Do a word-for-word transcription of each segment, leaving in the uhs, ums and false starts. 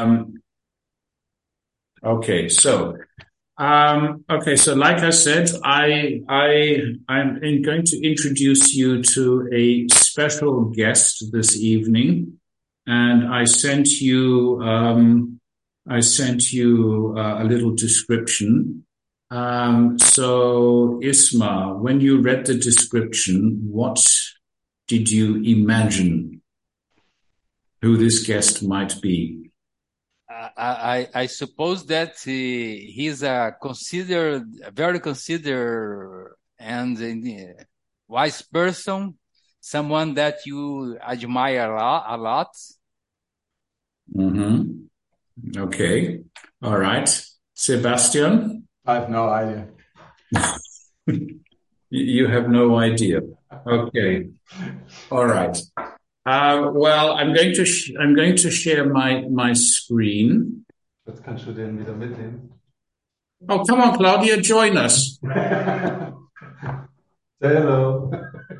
Um, okay, so um, okay, so like I said, I I I'm in- going to introduce you to a special guest this evening, and I sent you um, I sent you uh, a little description. Um, so Isma, when you read the description, what did you imagine who this guest might be? I, I, I suppose that he, he's a considered, a very considered and uh, wise person, someone that you admire a lot. A lot. Mm-hmm. Okay. All right. Sebastian, I have no idea. you have no idea. Okay. All right. Uh, well, I'm going to sh- I'm going to share my my screen. Jetzt kannst du den wieder mitnehmen. Oh, come on, Claudia, join us. Say hello.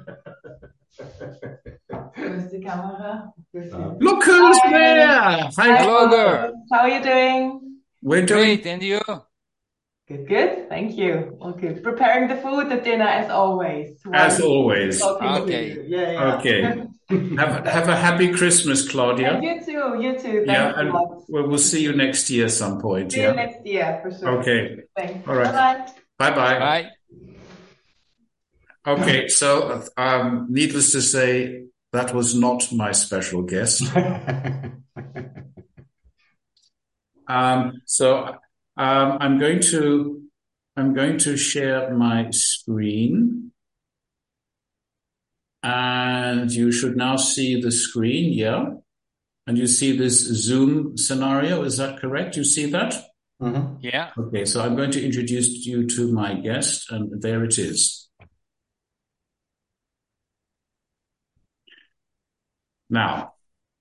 Where's the camera? Look who's Hi. there. Hi. Hello there. How are you doing? We're doing Great, and you? Good, good. Thank you. Okay. Preparing the food, the dinner as always. as While always. talking to Okay. you. Yeah, yeah. Okay. Have have a happy Christmas, Claudia. And you too, you too. Thanks Yeah, a and lot. we'll, we'll see you next year some point. See you Yeah. next year for sure. Okay. Thanks. All right. Bye-bye. Bye bye. Bye. Okay. So, um, needless to say, that was not my special guest. Um, so, um, I'm going to, I'm going to share my screen, and you should now see the screen. Yeah. And you see this Zoom scenario. Is that correct? You see that? Mhm. Yeah. Okay. So I'm going to introduce you to my guest, and there it is. Now,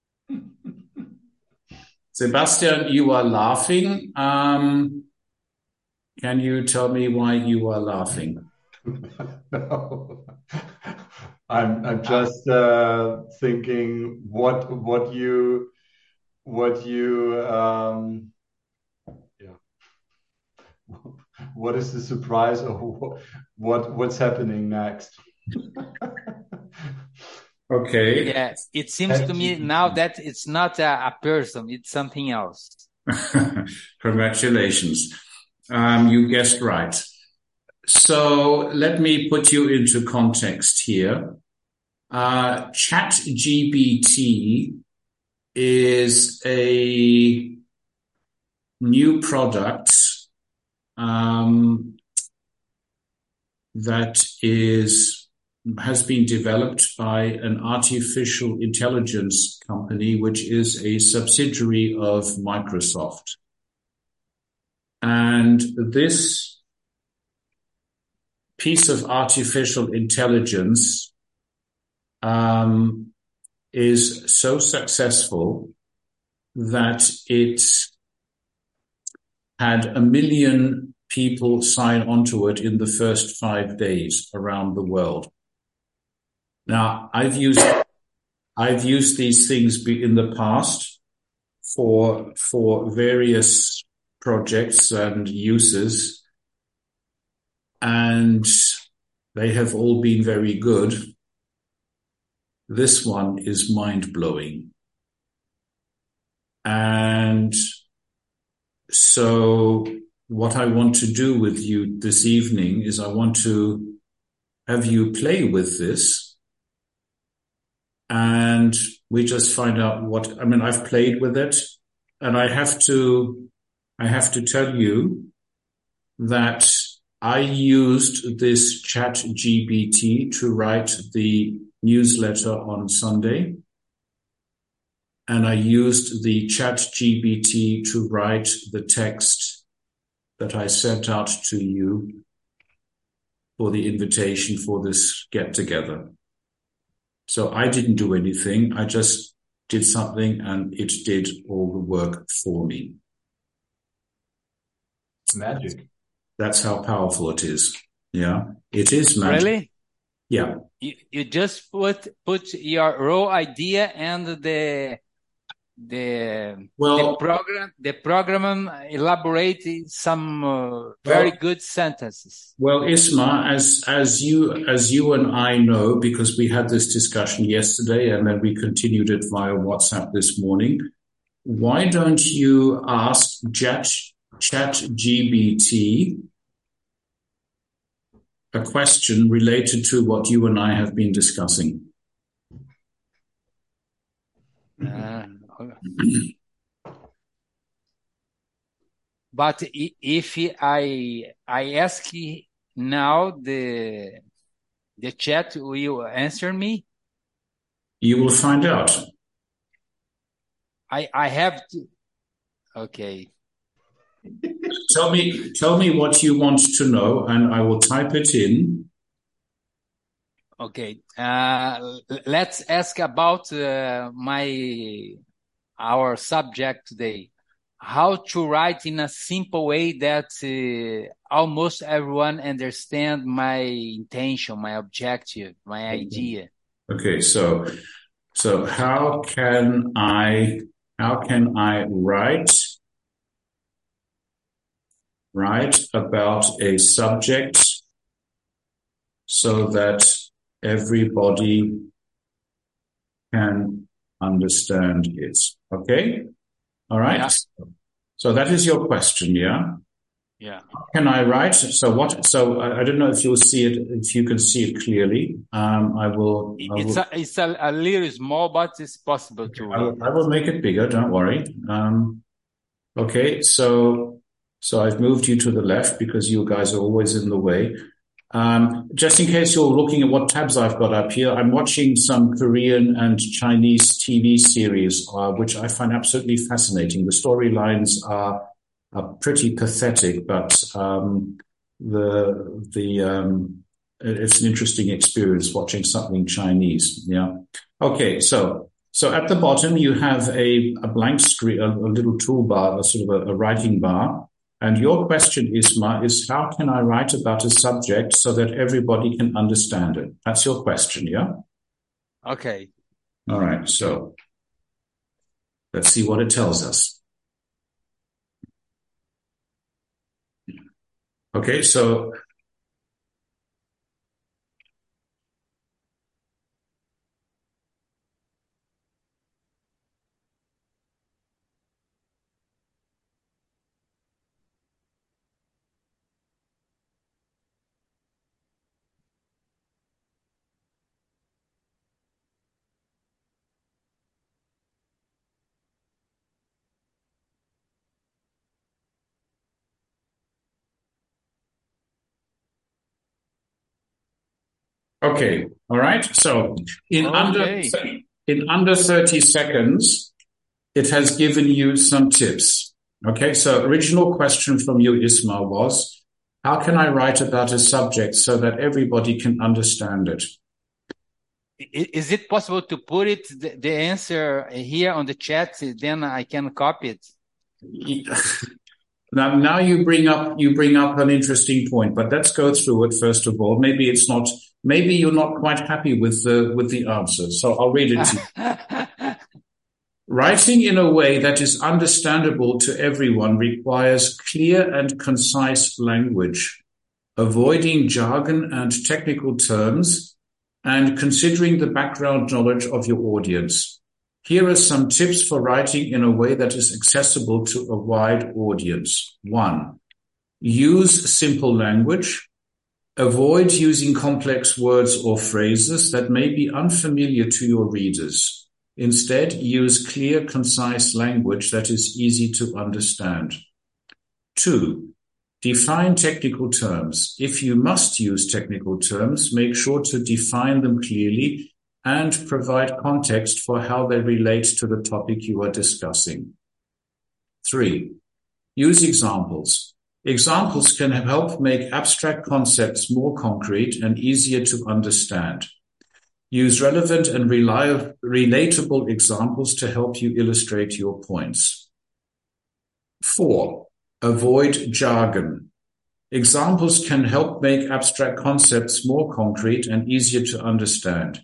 Sebastian, you are laughing. Um, can you tell me why you are laughing? No. I'm I'm just uh, thinking what what you what you um yeah what is the surprise or what, what what's happening next? Okay. Yeah. It seems to me now that it's not a, a person, it's something else. Congratulations. Um, you guessed right. So let me put you into context here. Uh, ChatGPT is a new product um, that is has been developed by an artificial intelligence company, which is a subsidiary of Microsoft. And this piece of artificial intelligence um, is so successful that it had a million people sign onto it in the first five days around the world. Now, I've used I've used these things in the past for for various projects and uses, and they have all been very good. This one is mind-blowing. And so what I want to do with you this evening is I want to have you play with this, and we just find out what, I mean, I've played with it, and I have to, I have to tell you that I used this ChatGPT to write the newsletter on Sunday. And I used the ChatGPT to write the text that I sent out to you for the invitation for this get together. So I didn't do anything. I just did something and it did all the work for me. Magic. That's how powerful it is. Yeah, it is magic. Really? Yeah. You, you just put put your raw idea and the the Well, the program the program elaborated some uh, very well, good sentences. well, Isma, as as you as you and I know, because we had this discussion yesterday and then we continued it via WhatsApp this morning. Why don't you ask Chat ChatGPT a question related to what you and I have been discussing? Uh, but i- if I I ask now, the the chat will answer me. You will find out. I I have to. Okay. Tell me, tell me what you want to know, and I will type it in. Okay. Uh, l- let's ask about uh, my our subject today. How to write in a simple way that uh, almost everyone understand my intention, my objective, my idea. Okay, so so how can I how can I write write about a subject so that everybody can understand it? Okay? All right. Yeah. So that is your question, yeah? Yeah. How can I write? So what? So I, I don't know if you'll see it, if you can see it clearly. Um, I will. I It's will, a, it's a, a little small, but it's possible to I will, read I it. will make it bigger. Don't worry. Um, okay. So so I've moved you to the left because you guys are always in the way. Um, just in case you're looking at what tabs I've got up here, I'm watching some Korean and Chinese T V series, uh, which I find absolutely fascinating. The storylines are are pretty pathetic, but um, the the um, it's an interesting experience watching something Chinese. Yeah. Okay. So so at the bottom you have a a blank screen, a, a little toolbar, a sort of a, a writing bar. And your question, Isma, is how can I write about a subject so that everybody can understand it? That's your question, yeah? Okay. All right. So let's see what it tells us. Okay. So Okay. All right. So in under Okay. in under thirty seconds, it has given you some tips. Okay. So original question from you, Isma, was how can I write about a subject so that everybody can understand it? I- Is it possible to put it the, the answer here on the chat? Then I can copy it. Now, now you bring up you bring up an interesting point, but let's go through it first of all. Maybe it's not. Maybe you're not quite happy with the with the answer, so I'll read it to you. Writing in a way that is understandable to everyone requires clear and concise language, avoiding jargon and technical terms, and considering the background knowledge of your audience. Here are some tips for writing in a way that is accessible to a wide audience. One, use simple language. Avoid using complex words or phrases that may be unfamiliar to your readers. Instead, use clear, concise language that is easy to understand. Two, define technical terms. If you must use technical terms, make sure to define them clearly and provide context for how they relate to the topic you are discussing. Three, use examples. Examples can help make abstract concepts more concrete and easier to understand. Use relevant and reliable, relatable examples to help you illustrate your points. Four, avoid jargon. Examples can help make abstract concepts more concrete and easier to understand.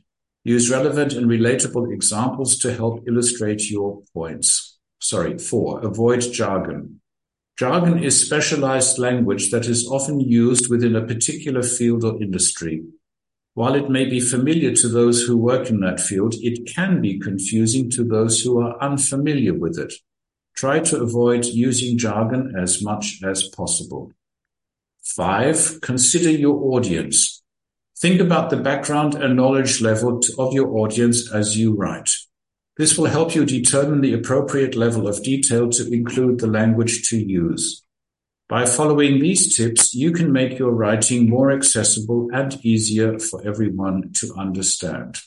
Use relevant and relatable examples to help illustrate your points. Sorry, four, avoid jargon. Jargon is specialized language that is often used within a particular field or industry. While it may be familiar to those who work in that field, it can be confusing to those who are unfamiliar with it. Try to avoid using jargon as much as possible. Five, consider your audience. Think about the background and knowledge level of your audience as you write. This will help you determine the appropriate level of detail to include the language to use. By following these tips, you can make your writing more accessible and easier for everyone to understand.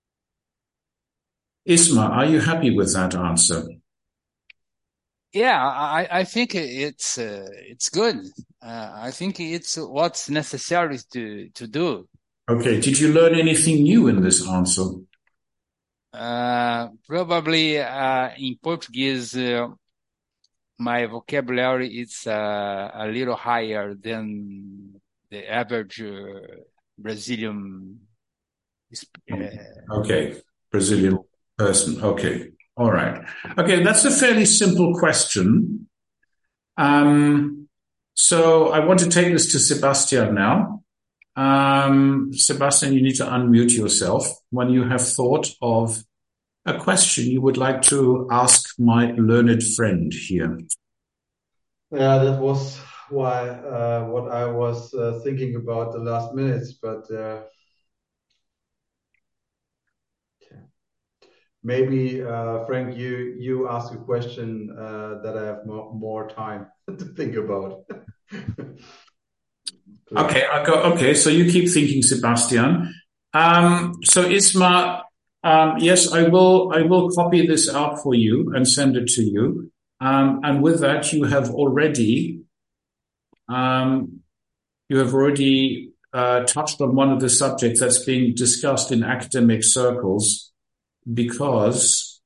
Isma, are you happy with that answer? Yeah, I, I think it's uh, it's good. Uh, I think it's what's necessary to, to do. Okay. Did you learn anything new in this answer? Uh, probably uh, in Portuguese, uh, my vocabulary is uh, a little higher than the average uh, Brazilian. Uh, okay, Brazilian people. Person. Okay, all right. Okay, that's a fairly simple question. Um, so I want to take this to Sebastian now. Um, Sebastian, you need to unmute yourself when you have thought of a question you would like to ask my learned friend here. Yeah, that was why uh, what I was uh, thinking about the last minutes, but uh, maybe uh, Frank, you you ask a question uh, that I have more, more time to think about. Okay, I go. Okay, so you keep thinking, Sebastian. Um, so Isma, um, yes, I will. I will copy this out for you and send it to you. Um, and with that, you have already, um, you have already uh, touched on one of the subjects that's being discussed in academic circles, because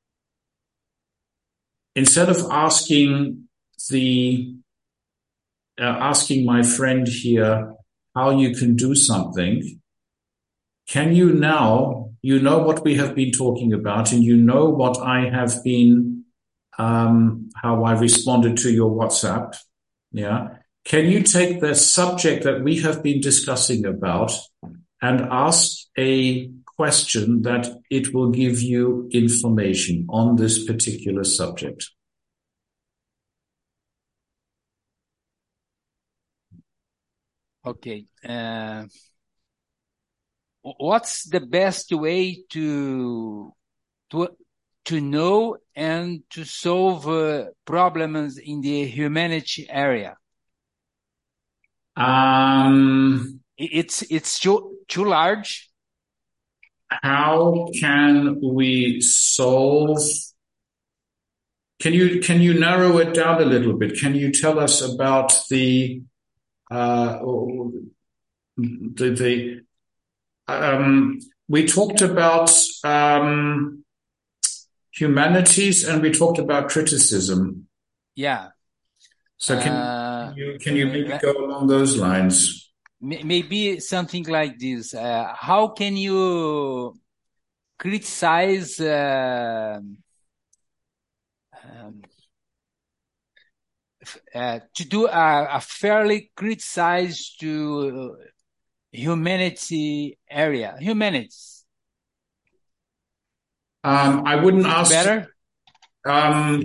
instead of asking the Uh, asking my friend here how you can do something, can you now, you know what we have been talking about, and you know what I have been, um, how I responded to your WhatsApp. Yeah. Can you take the subject that we have been discussing about and ask a question that it will give you information on this particular subject? Okay. Uh, what's the best way to to to know and to solve uh, problems in the humanity area? Um, it's it's too too large. How can we solve? Can you can you narrow it down a little bit? Can you tell us about the uh, the, the um, we talked about um, humanities and we talked about criticism. Yeah. So can, uh, you can you maybe go along those lines? Maybe something like this. Uh, how can you criticize uh, um, uh, to do a, a fairly criticize to humanity area, humanities? Um, I wouldn't it's ask. Better. Um,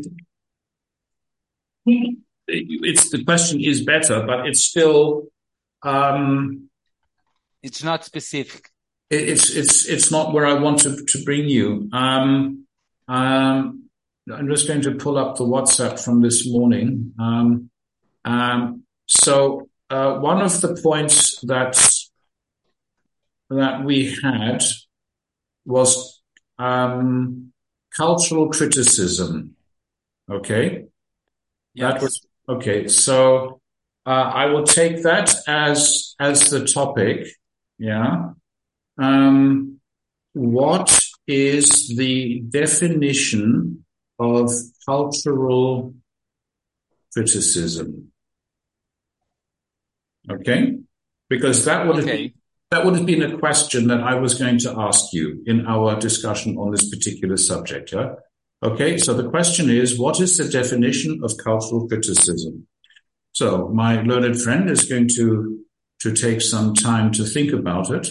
it's the question is better, but it's still. Um, it's not specific. It, it's it's it's not where I want to to bring you. Um, um, I'm just going to pull up the WhatsApp from this morning. Um, um, so uh, one of the points that that we had was um, cultural criticism. Okay, yes. That was okay. So uh, I will take that as as the topic. Yeah. Um, what is the definition of cultural criticism? Okay, because that would okay. That would have been a question that I was going to ask you in our discussion on this particular subject. Yeah. Okay. So the question is, what is the definition of cultural criticism? So my learned friend is going to, to take some time to think about it.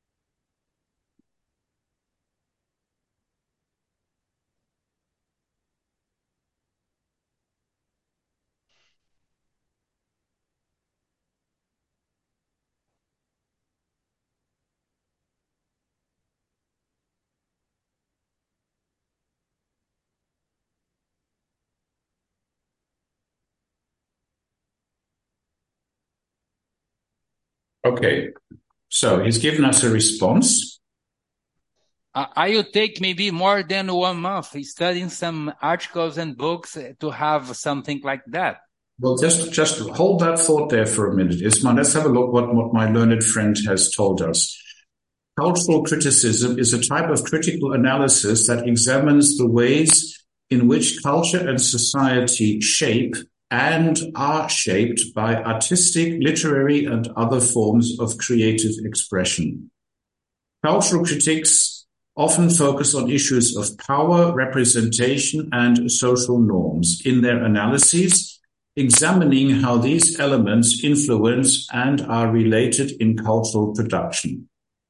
Okay, so he's given us a response. Uh, I will take maybe more than one month studying some articles and books to have something like that. Well, just just hold that thought there for a minute, Isma. Let's have a look what, what my learned friend has told us. Cultural criticism is a type of critical analysis that examines the ways in which culture and society shape and are shaped by artistic, literary, and other forms of creative expression. Cultural critics often focus on issues of power, representation, and social norms in their analyses, examining how these elements influence and are related in cultural production.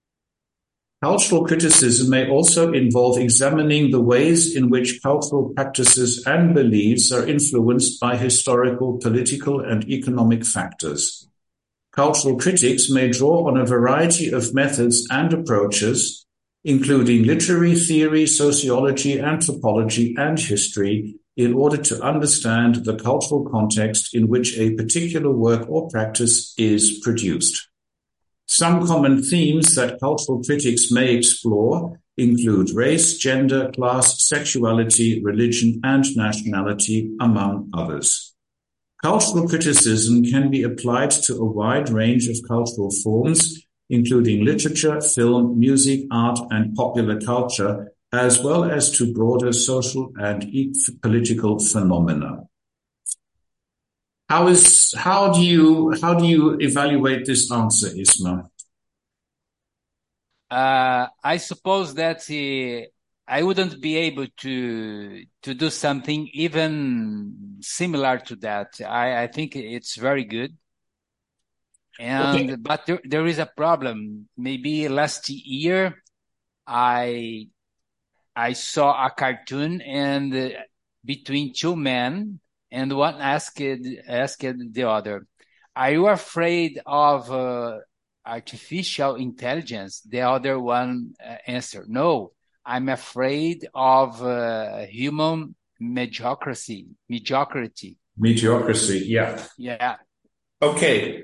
Cultural criticism may also involve examining the ways in which cultural practices and beliefs are influenced by historical, political, and economic factors. Cultural critics may draw on a variety of methods and approaches, including literary theory, sociology, anthropology, and history, in order to understand the cultural context in which a particular work or practice is produced. Some common themes that cultural critics may explore include race, gender, class, sexuality, religion, and nationality, among others. Cultural criticism can be applied to a wide range of cultural forms, including literature, film, music, art, and popular culture, as well as to broader social and political phenomena. How is how do you how do you evaluate this answer, Isma? Uh, I suppose that uh, I wouldn't be able to to do something even similar to that. I, I think it's very good. And Okay. but there, there is a problem. Maybe last year I I saw a cartoon and uh, between two men. And one asked asked the other, "Are you afraid of uh, artificial intelligence?" The other one uh, answered, "No, I'm afraid of uh, human mediocrity." Mediocrity. Mediocrity, yeah. Yeah. Okay.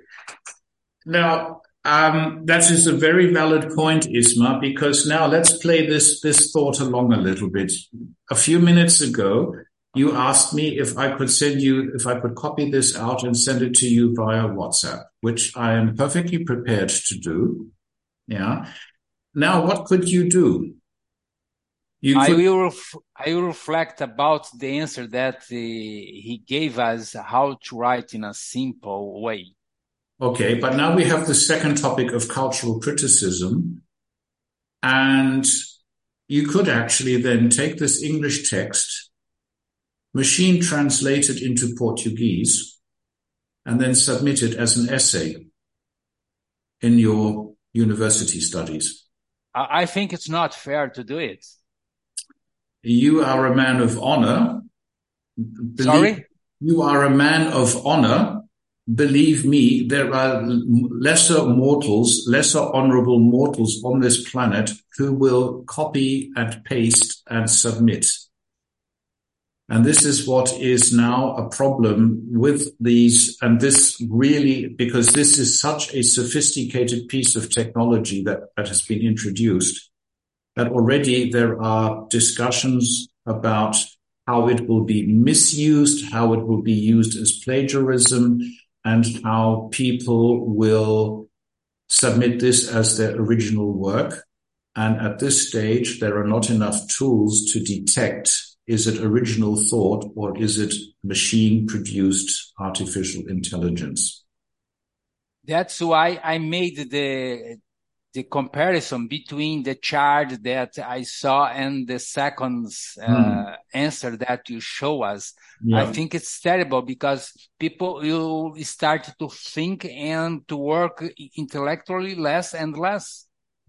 Now, um, that is a very valid point, Isma, because now let's play this this thought along a little bit. A few minutes ago, you asked me if I could send you, if I could copy this out and send it to you via WhatsApp, which I am perfectly prepared to do. Yeah. Now, what could you do? You I could, will ref- I will reflect about the answer that uh, he gave us, how to write in a simple way. Okay, but now we have the second topic of cultural criticism, and you could actually then take this English text, machine translate it into Portuguese, and then submit it as an essay in your university studies. I, I think it's not fair to do it. You are a man of honor. Believe, Sorry? You are a man of honor. Believe me, there are lesser mortals, lesser honorable mortals on this planet who will copy and paste and submit. And this is what is now a problem with these, and this really, because this is such a sophisticated piece of technology that, that has been introduced, that already there are discussions about how it will be misused, how it will be used as plagiarism, and how people will submit this as their original work. And at this stage, there are not enough tools to detect, is it original thought or is it machine-produced artificial intelligence? That's why I made the the comparison between the chart that I saw and the second uh, Mm. answer that you show us. Yeah. I think it's terrible because people will start to think and to work intellectually less and less.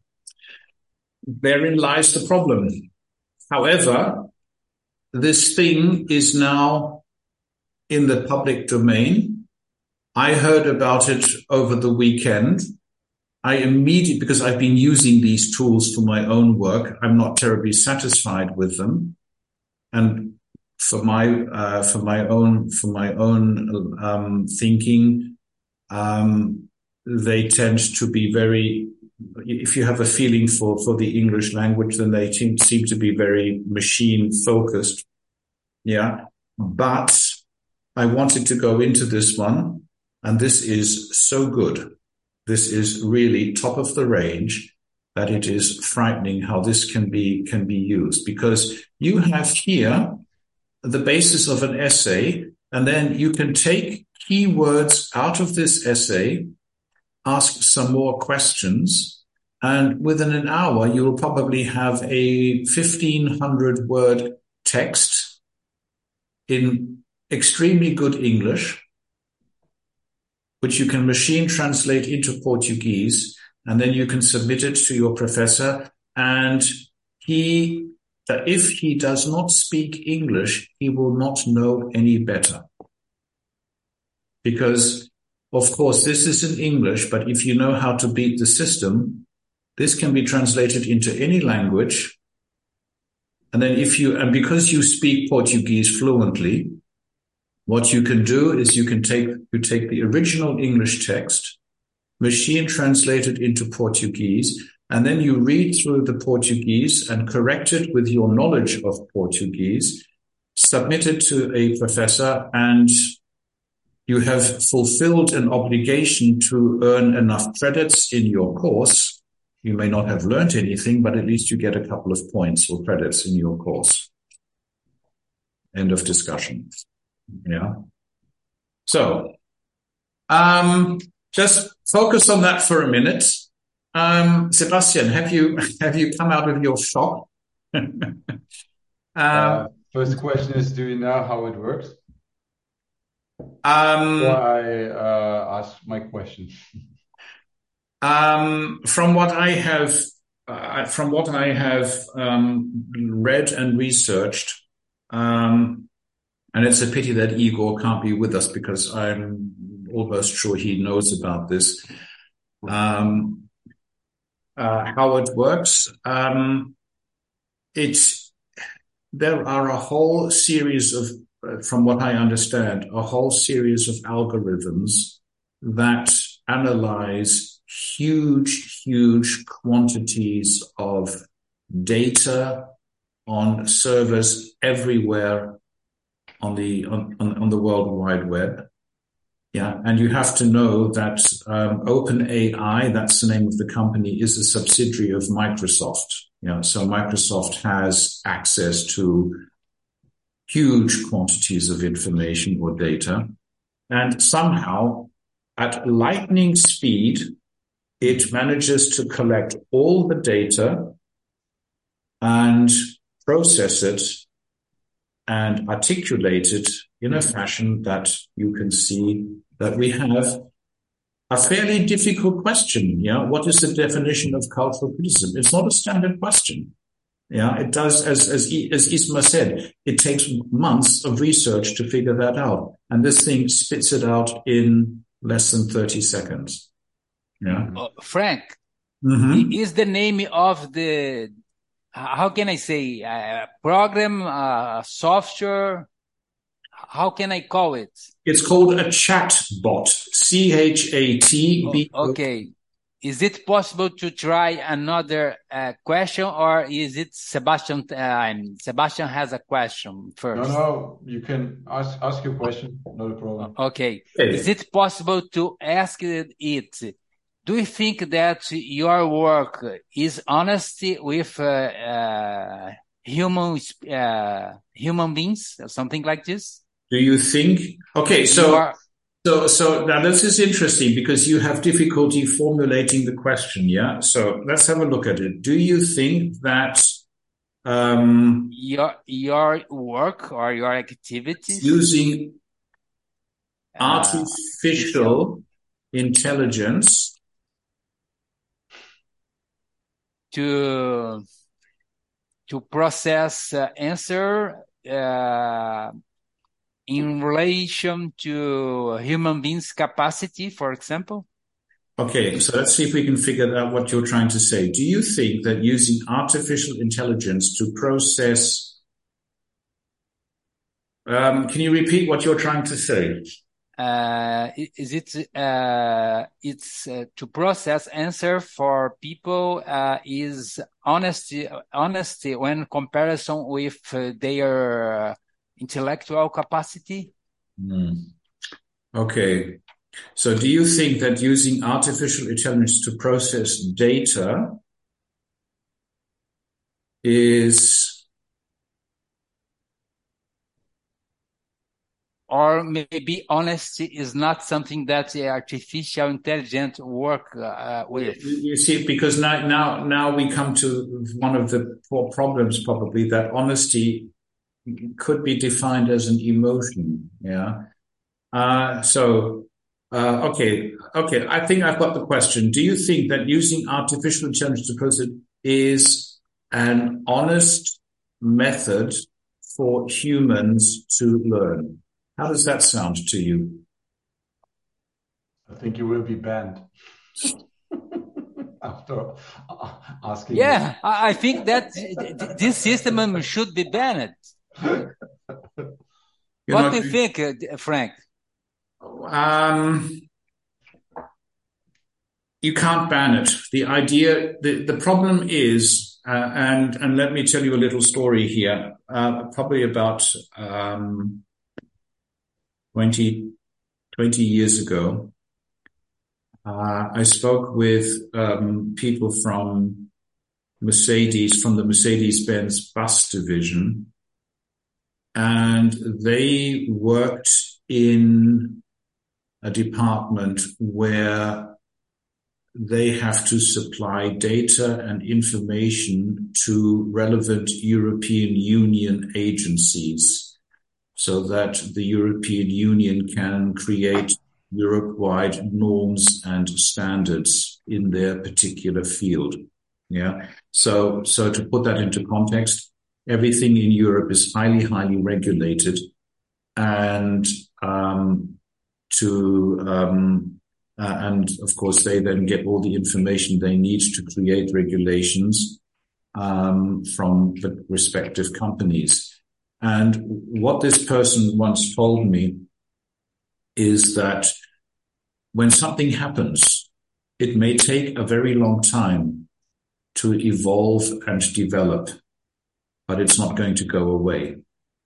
Therein lies the problem. However, this thing is now in the public domain. I heard about it over the weekend. I immediately, because I've been using these tools for my own work, I'm not terribly satisfied with them. And for my, uh, for my own, for my own, um, thinking, um, they tend to be very, if you have a feeling for, for the English language, then they seem, seem to be very machine focused. Yeah. But I wanted to go into this one, and this is so good. This is really top of the range that it is frightening how this can be, can be used, because you have here the basis of an essay, and then you can take keywords out of this essay, ask some more questions, and within an hour, you will probably have a fifteen hundred word text in extremely good English, which you can machine translate into Portuguese, and then you can submit it to your professor. And he, if he does not speak English, he will not know any better. Because, of course, this is in English, but if you know how to beat the system, this can be translated into any language. And then if you, and because you speak Portuguese fluently, what you can do is you can take, you take the original English text, machine translate it into Portuguese, and then you read through the Portuguese and correct it with your knowledge of Portuguese, submit it to a professor, and you have fulfilled an obligation to earn enough credits in your course. You may not have learned anything, but at least you get a couple of points or credits in your course. End of discussion. Yeah. So, um, just focus on that for a minute. Um, Sebastian, have you, have you come out of your shock? um, Uh, first question is, do you know how it works? um, Before I uh, ask my question. um, from what I have, uh, from what I have, um, read and researched, um, and it's a pity that Igor can't be with us because I'm almost sure he knows about this. Um, uh, how it works. Um, it's, there are a whole series of, uh, from what I understand, a whole series of algorithms that analyze huge, huge quantities of data on servers everywhere on the on, on the World Wide Web. Yeah, and you have to know that um, OpenAI, that's the name of the company, is a subsidiary of Microsoft. Yeah, so Microsoft has access to huge quantities of information or data, and somehow at lightning speed, it manages to collect all the data and process it and articulate it in a fashion that you can see that we have a fairly difficult question. Yeah. What is the definition of cultural criticism? It's not a standard question. Yeah. It does, as, as, as Isma said, it takes months of research to figure that out. And this thing spits it out in less than thirty seconds. Yeah. Uh, Frank, Mm-hmm. is the name of the, how can I say, uh, program, uh, software? How can I call it? It's called a chat bot. C H A T B O. Okay. Is it possible to try another uh, question, or is it Sebastian? Uh, Sebastian has a question first. No, no, you can ask ask your question. Not a problem. Okay. Okay. Is it possible to ask it? Do you think that your work is honesty with uh, uh, human uh, human beings, or something like this? Do you think? Okay, You so are, So, so now this is interesting because you have difficulty formulating the question. Yeah. So let's have a look at it. Do you think that um, your your work or your activities using uh, artificial intelligence to to process uh, answer uh, in relation to human beings' capacity, for example? Okay, so let's see if we can figure out what you're trying to say. Do you think that using artificial intelligence to process... Um, can you repeat what you're trying to say? Uh, is it uh, it's uh, to process answer for people uh, is honesty honesty when comparison with uh, their uh, intellectual capacity? Hmm. Okay. So do you think that using artificial intelligence to process data is... Or maybe honesty is not something that the artificial intelligence work uh, with? You see, because now, now, now we come to one of the problems probably, that honesty could be defined as an emotion. Yeah. Uh, so... Uh, okay, okay. I think I've got the question. Do you think that using artificial intelligence to process is an honest method for humans to learn? How does that sound to you? I think you will be banned after asking. Yeah, this. I think that this system should be banned. You're what not, do you think, uh, Frank? Um, you can't ban it. The idea, the, the problem is, uh, and, and let me tell you a little story here, uh, probably about, um, twenty, twenty years ago. Uh, I spoke with, um, people from Mercedes, from the Mercedes-Benz bus division, and they worked in a department where they have to supply data and information to relevant European Union agencies so that the European Union can create Europe-wide norms and standards in their particular field. Yeah. So, so to put that into context, everything in Europe is highly, highly regulated, and, um, to, um, uh, and of course they then get all the information they need to create regulations, um, from the respective companies. And what this person once told me is that when something happens, it may take a very long time to evolve and develop, but it's not going to go away.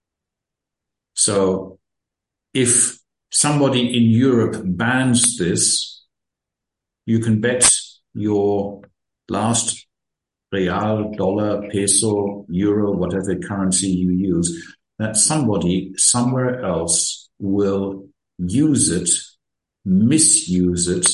So if somebody in Europe bans this, you can bet your last real, dollar, peso, euro, whatever currency you use, that somebody somewhere else will use it, misuse it.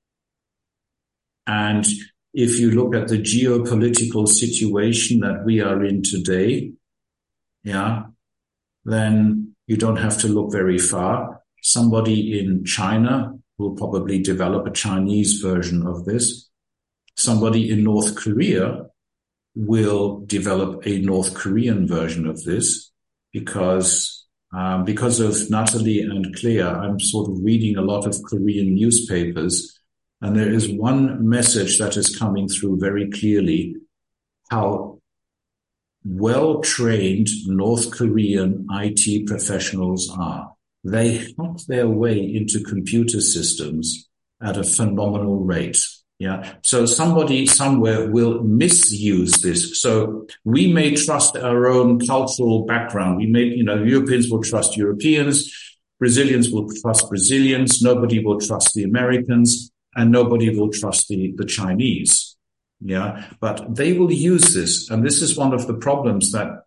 And if you look at the geopolitical situation that we are in today, yeah, then you don't have to look very far. Somebody in China will probably develop a Chinese version of this. Somebody in North Korea will develop a North Korean version of this because, um, because of Natalie and Claire, I'm sort of reading a lot of Korean newspapers, and there is one message that is coming through very clearly: how well-trained North Korean I T professionals are. They hack their way into computer systems at a phenomenal rate. Yeah. So somebody somewhere will misuse this. So we may trust our own cultural background. We may, you know, Europeans will trust Europeans. Brazilians will trust Brazilians. Nobody will trust the Americans, and nobody will trust the, the Chinese. Yeah. But they will use this. And this is one of the problems that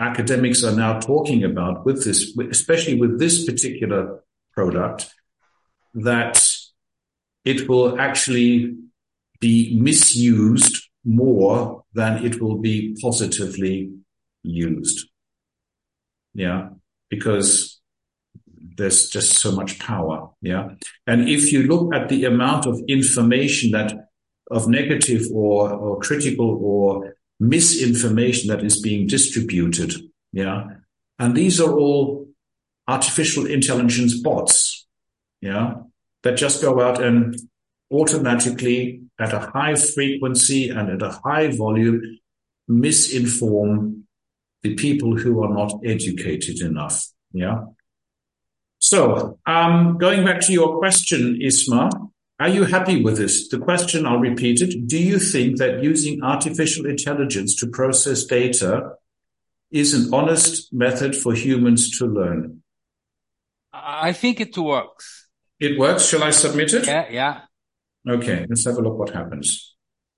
academics are now talking about with this, especially with this particular product, that it will actually be misused more than it will be positively used. Yeah, because there's just so much power. Yeah. And if you look at the amount of information that of negative or, or critical or misinformation that is being distributed. Yeah. And these are all artificial intelligence bots. Yeah. That just go out and automatically at a high frequency and at a high volume misinform the people who are not educated enough. Yeah. So, um, going back to your question, Isma, are you happy with this? The question, I'll repeat it. Do you think that using artificial intelligence to process data is an honest method for humans to learn? I think it works. It works. Shall I submit it? Yeah, yeah. Okay, let's have a look what happens.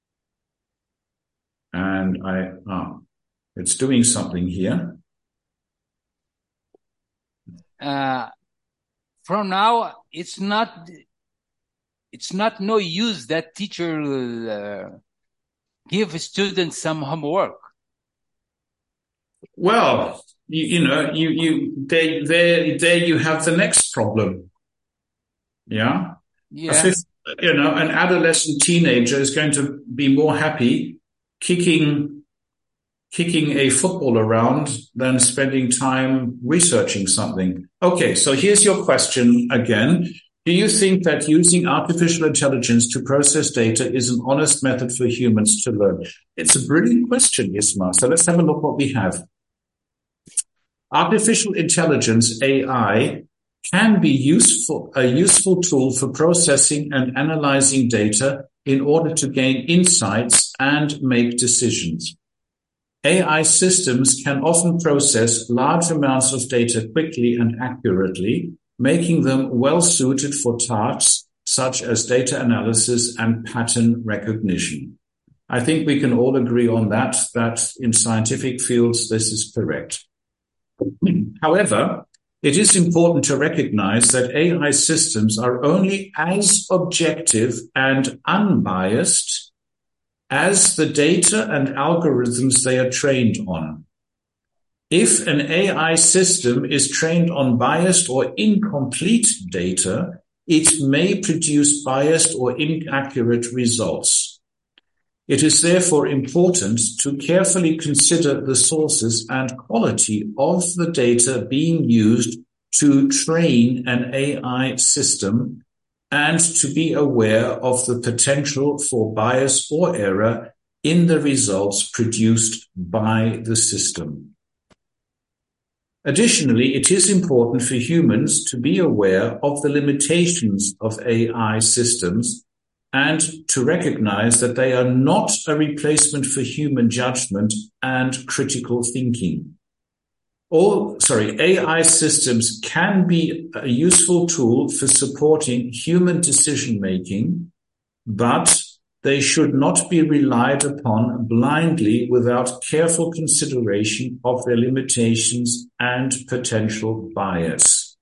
And I, ah, it's doing something here. Uh, from now, it's not, it's not no use that teacher uh, give students some homework. Well, you, you know, you, you, there, there, there you have the next problem. Yeah. Yeah. A fifth, you know, an adolescent teenager is going to be more happy kicking, kicking a football around than spending time researching something. Okay. So here's your question again. Do you think that using artificial intelligence to process data is an honest method for humans to learn? It's a brilliant question, Isma. So let's have a look what we have. Artificial intelligence, A I, can be useful, a useful tool for processing and analyzing data in order to gain insights and make decisions. A I systems can often process large amounts of data quickly and accurately, making them well suited for tasks such as data analysis and pattern recognition. I think we can all agree on that, that in scientific fields, this is correct. However, it is important to recognize that A I systems are only as objective and unbiased as the data and algorithms they are trained on. If an A I system is trained on biased or incomplete data, it may produce biased or inaccurate results. It is therefore important to carefully consider the sources and quality of the data being used to train an A I system and to be aware of the potential for bias or error in the results produced by the system. Additionally, it is important for humans to be aware of the limitations of A I systems and to recognize that they are not a replacement for human judgment and critical thinking. All, sorry, A I systems can be a useful tool for supporting human decision-making, but they should not be relied upon blindly without careful consideration of their limitations and potential bias.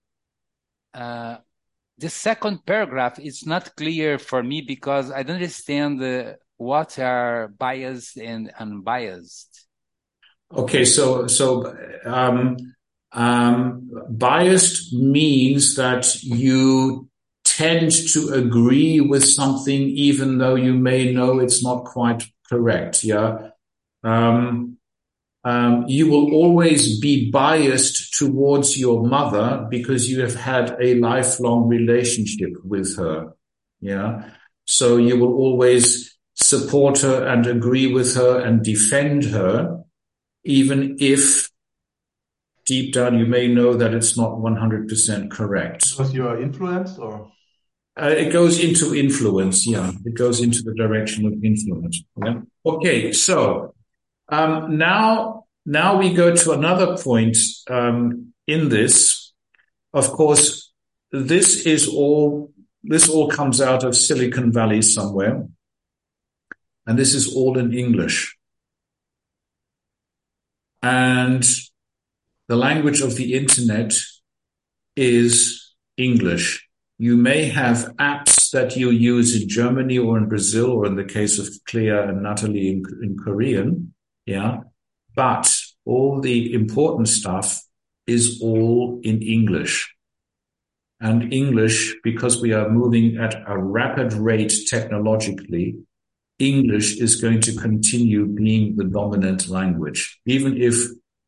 Uh, the second paragraph is not clear for me because I don't understand uh, what are biased and unbiased. Okay, so so um, um, biased means that you tend to agree with something even though you may know it's not quite correct. Yeah. Um, um, you will always be biased towards your mother because you have had a lifelong relationship with her. Yeah. So you will always support her and agree with her and defend her, even if deep down you may know that it's not one hundred percent correct. Because you are influenced, or? Uh, it goes into influence, yeah. It goes into the direction of influence. Yeah. Okay, so um, now now we go to another point um, in this. Of course, this is all this all comes out of Silicon Valley somewhere, and this is all in English. And the language of the internet is English. You may have apps that you use in Germany or in Brazil, or in the case of Clea and Natalie in, in Korean. Yeah. But all the important stuff is all in English. And English, because we are moving at a rapid rate technologically, English is going to continue being the dominant language, even if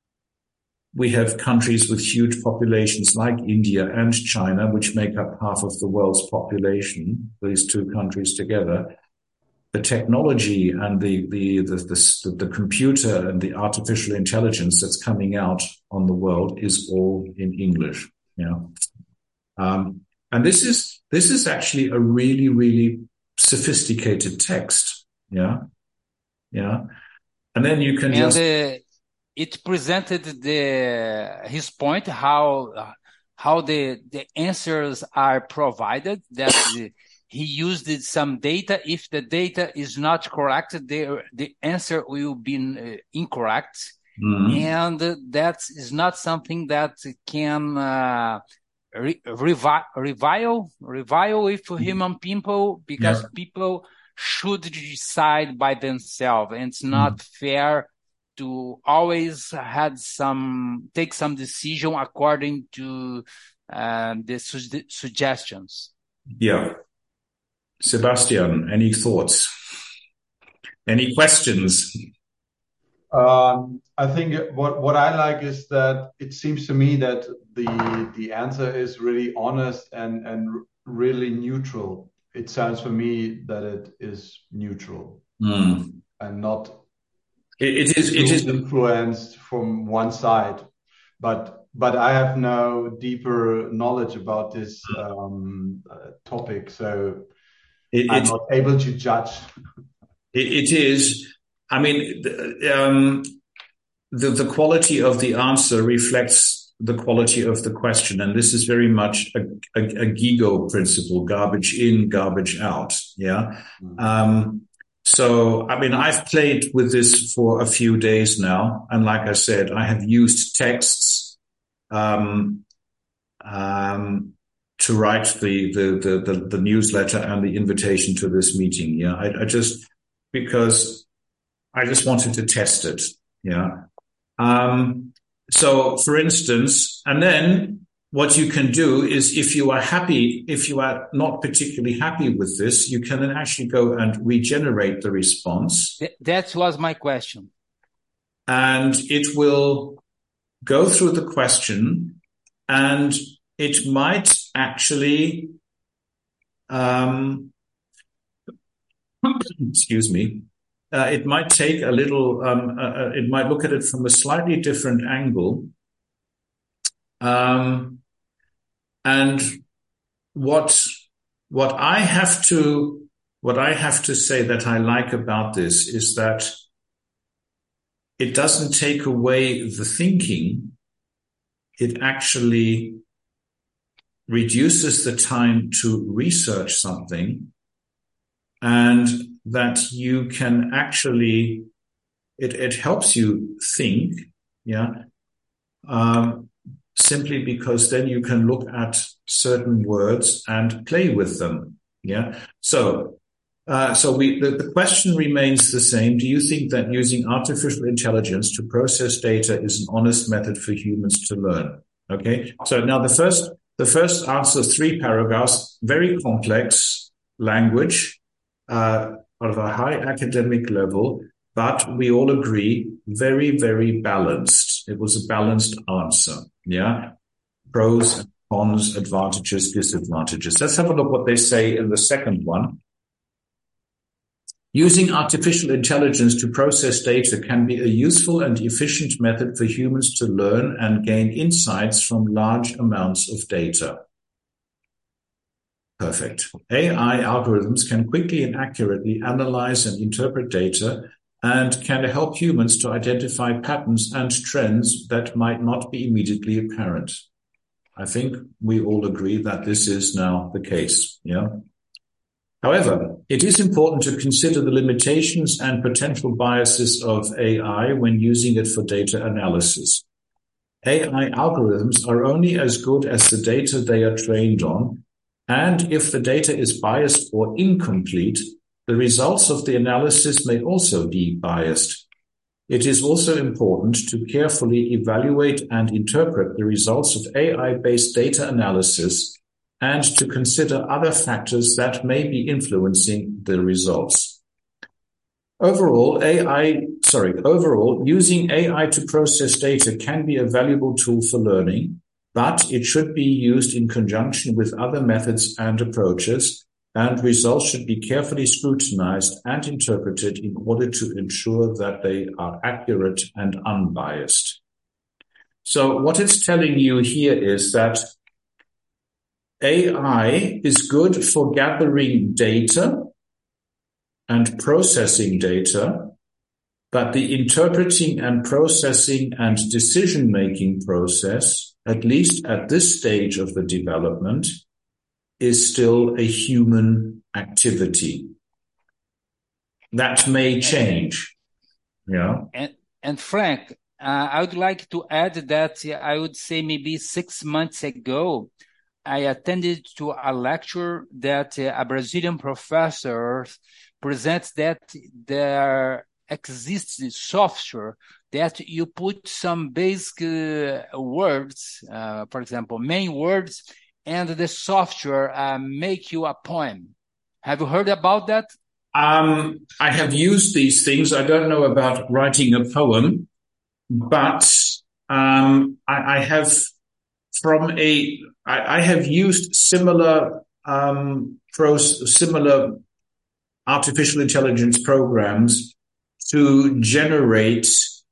we have countries with huge populations like India and China, which make up half of the world's population, these two countries together. The technology and the, the, the, the, the computer and the artificial intelligence that's coming out on the world is all in English. Yeah. Um, and this is, this is actually a really, really sophisticated text. Yeah. Yeah. And then you can and just. Uh... It presented the his point how how the the answers are provided, that the, he used some data. If the data is not correct, the the answer will be uh, incorrect, mm-hmm. and that is not something that can uh, re- revi- revile revile with human people, because yeah. people should decide by themselves, and it's not mm-hmm. fair to always had some take some decision according to uh, the su- suggestions. Yeah. Sebastian, any thoughts? Any questions? Um, I think what, what I like is that it seems to me that the the answer is really honest and, and really neutral. It sounds for me that it is neutral mm. and not It, it is it is influenced from one side, but but I have no deeper knowledge about this um, uh, topic, so it, I'm it, not able to judge. It, it is. I mean, um, the the quality of the answer reflects the quality of the question, and this is very much a, a, a GIGO principle: garbage in, garbage out. Yeah. Mm-hmm. Um, So, I mean, I've played with this for a few days now. And like I said, I have used texts, um, um, to write the, the, the, the, the newsletter and the invitation to this meeting. Yeah. I, I just, because I just wanted to test it. Yeah. Um, so for instance, and then what you can do is, if you are happy, if you are not particularly happy with this, you can then actually go and regenerate the response. That was my question. And it will go through the question, and it might actually, um, excuse me, uh, it might take a little, um, uh, it might look at it from a slightly different angle. Um, and what, what I have to, what I have to say that I like about this is that it doesn't take away the thinking. It actually reduces the time to research something, and that you can actually, it, it helps you think. Yeah. Um, simply because then you can look at certain words and play with them. Yeah. So, uh, so we, the, the question remains the same. Do you think that using artificial intelligence to process data is an honest method for humans to learn? Okay. So now the first, the first answer, three paragraphs, very complex language, uh, of a high academic level, but we all agree very, very balanced. It was a balanced answer. Yeah. Pros and cons, advantages, disadvantages. Let's have a look what they say in the second one. Using artificial intelligence to process data can be a useful and efficient method for humans to learn and gain insights from large amounts of data. Perfect. A I algorithms can quickly and accurately analyze and interpret data and can help humans to identify patterns and trends that might not be immediately apparent. I think we all agree that this is now the case. Yeah. However, it is important to consider the limitations and potential biases of A I when using it for data analysis. A I algorithms are only as good as the data they are trained on, And if the data is biased or incomplete, the results of the analysis may also be biased. It is also important to carefully evaluate and interpret the results of A I-based data analysis and to consider other factors that may be influencing the results. Overall, A I, sorry, overall, using A I to process data can be a valuable tool for learning, but it should be used in conjunction with other methods and approaches, and results should be carefully scrutinized and interpreted in order to ensure that they are accurate and unbiased. So what it's telling you here is that A I is good for gathering data and processing data, but the interpreting and processing and decision-making process, at least at this stage of the development, is still a human activity. That may change. Yeah. And, and Frank, uh, I would like to add that uh, I would say maybe six months ago, I attended to a lecture that uh, a Brazilian professor presents that there exists software that you put some basic uh, words, uh, for example, main words, and the software uh, make you a poem. Have you heard about that? Um, I have used these things. I don't know about writing a poem, but um, I, I have from a I, I have used similar um, pros, similar artificial intelligence programs to generate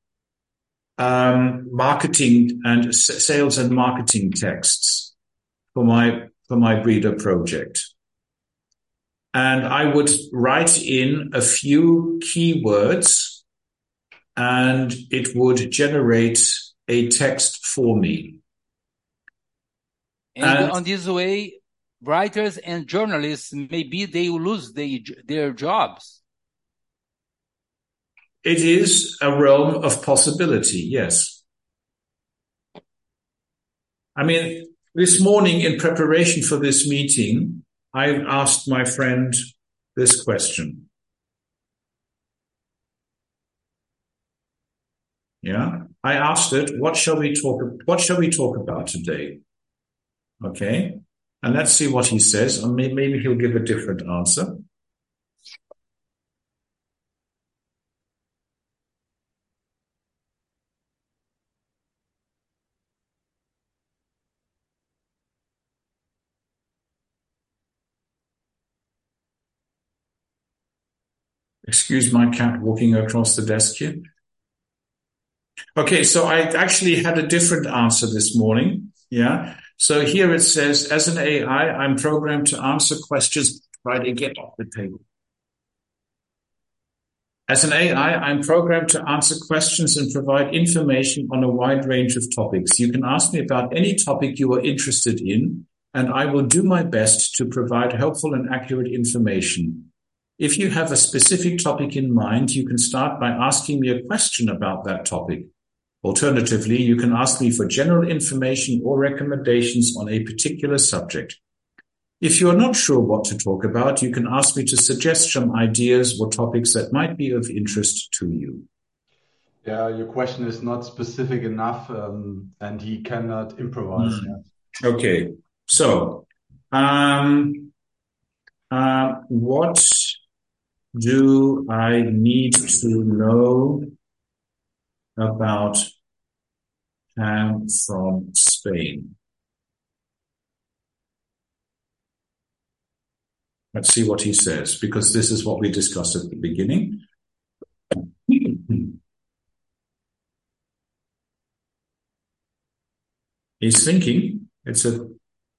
um, marketing and s- sales and marketing texts for my for my breeder project. And I would write in a few keywords and it would generate a text for me. And, and on this way, writers and journalists, maybe they will lose they, their jobs. It is a realm of possibility, yes. I mean, this morning in preparation for this meeting, I asked my friend this question. Yeah, I asked it, what shall we talk, what shall we talk about today? Okay. And let's see what he says. Or maybe he'll give a different answer. Excuse my cat walking across the desk here. Okay, so I actually had a different answer this morning. Yeah. So here it says, as an A I, I'm programmed to answer questions. Right, they get off the table. As an A I, I'm programmed to answer questions and provide information on a wide range of topics. You can ask me about any topic you are interested in, and I will do my best to provide helpful and accurate information. If you have a specific topic in mind, you can start by asking me a question about that topic. Alternatively, you can ask me for general information or recommendations on a particular subject. If you are not sure what to talk about, you can ask me to suggest some ideas or topics that might be of interest to you. Yeah, your question is not specific enough, um, and he cannot improvise. Mm. Yeah. Okay, so um, uh, what do I need to know about ham from Spain? Let's see what he says, because this is what we discussed at the beginning. He's thinking. It's a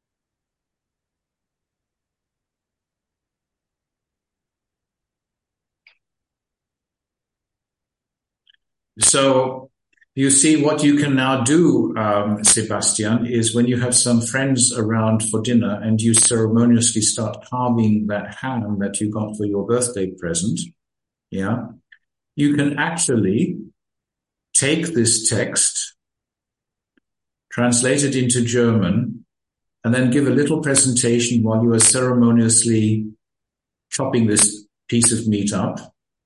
So you see what you can now do, um, Sebastian, is when you have some friends around for dinner and you ceremoniously start carving that ham that you got for your birthday present, yeah, you can actually take this text, translate it into German, and then give a little presentation while you are ceremoniously chopping this piece of meat up.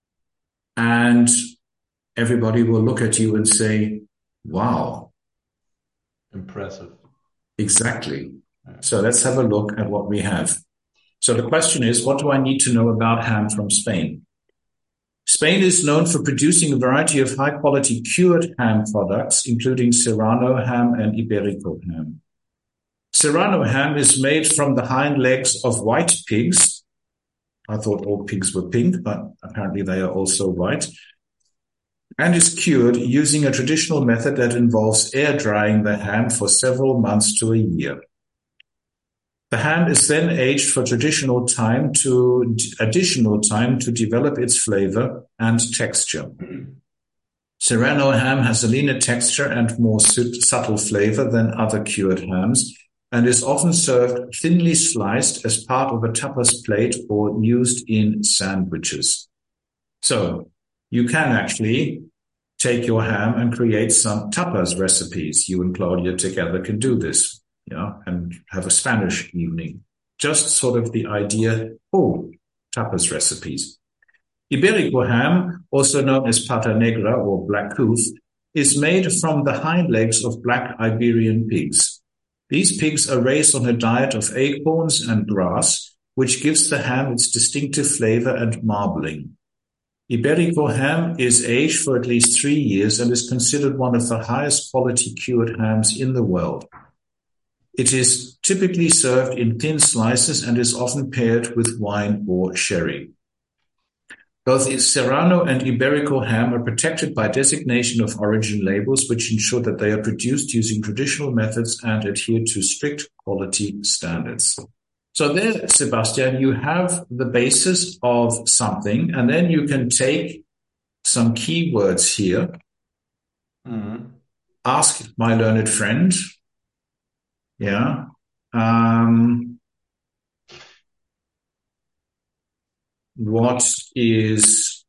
And everybody will look at you and say, wow. Impressive. Exactly. So let's have a look at what we have. So the question is, what do I need to know about ham from Spain? Spain is known for producing a variety of high-quality cured ham products, including Serrano ham and Iberico ham. Serrano ham is made from the hind legs of white pigs. I thought all pigs were pink, but apparently they are also white. And is cured using a traditional method that involves air drying the ham for several months to a year. The ham is then aged for traditional time to additional time to develop its flavor and texture. Serrano ham has a leaner texture and more subtle flavor than other cured hams, and is often served thinly sliced as part of a tapas plate or used in sandwiches. So you can actually take your ham and create some tapas recipes. You and Claudia together can do this, yeah, and have a Spanish evening. Just sort of the idea, oh, tapas recipes. Iberico ham, also known as pata negra or black hoof, is made from the hind legs of black Iberian pigs. These pigs are raised on a diet of acorns and grass, which gives the ham its distinctive flavor and marbling. Iberico ham is aged for at least three years and is considered one of the highest quality cured hams in the world. It is typically served in thin slices and is often paired with wine or sherry. Both Serrano and Iberico ham are protected by designation of origin labels, which ensure that they are produced using traditional methods and adhere to strict quality standards. So there, Sebastian, you have the basis of something, and then you can take some keywords here, Mm-hmm. ask my learned friend, yeah, um, what is,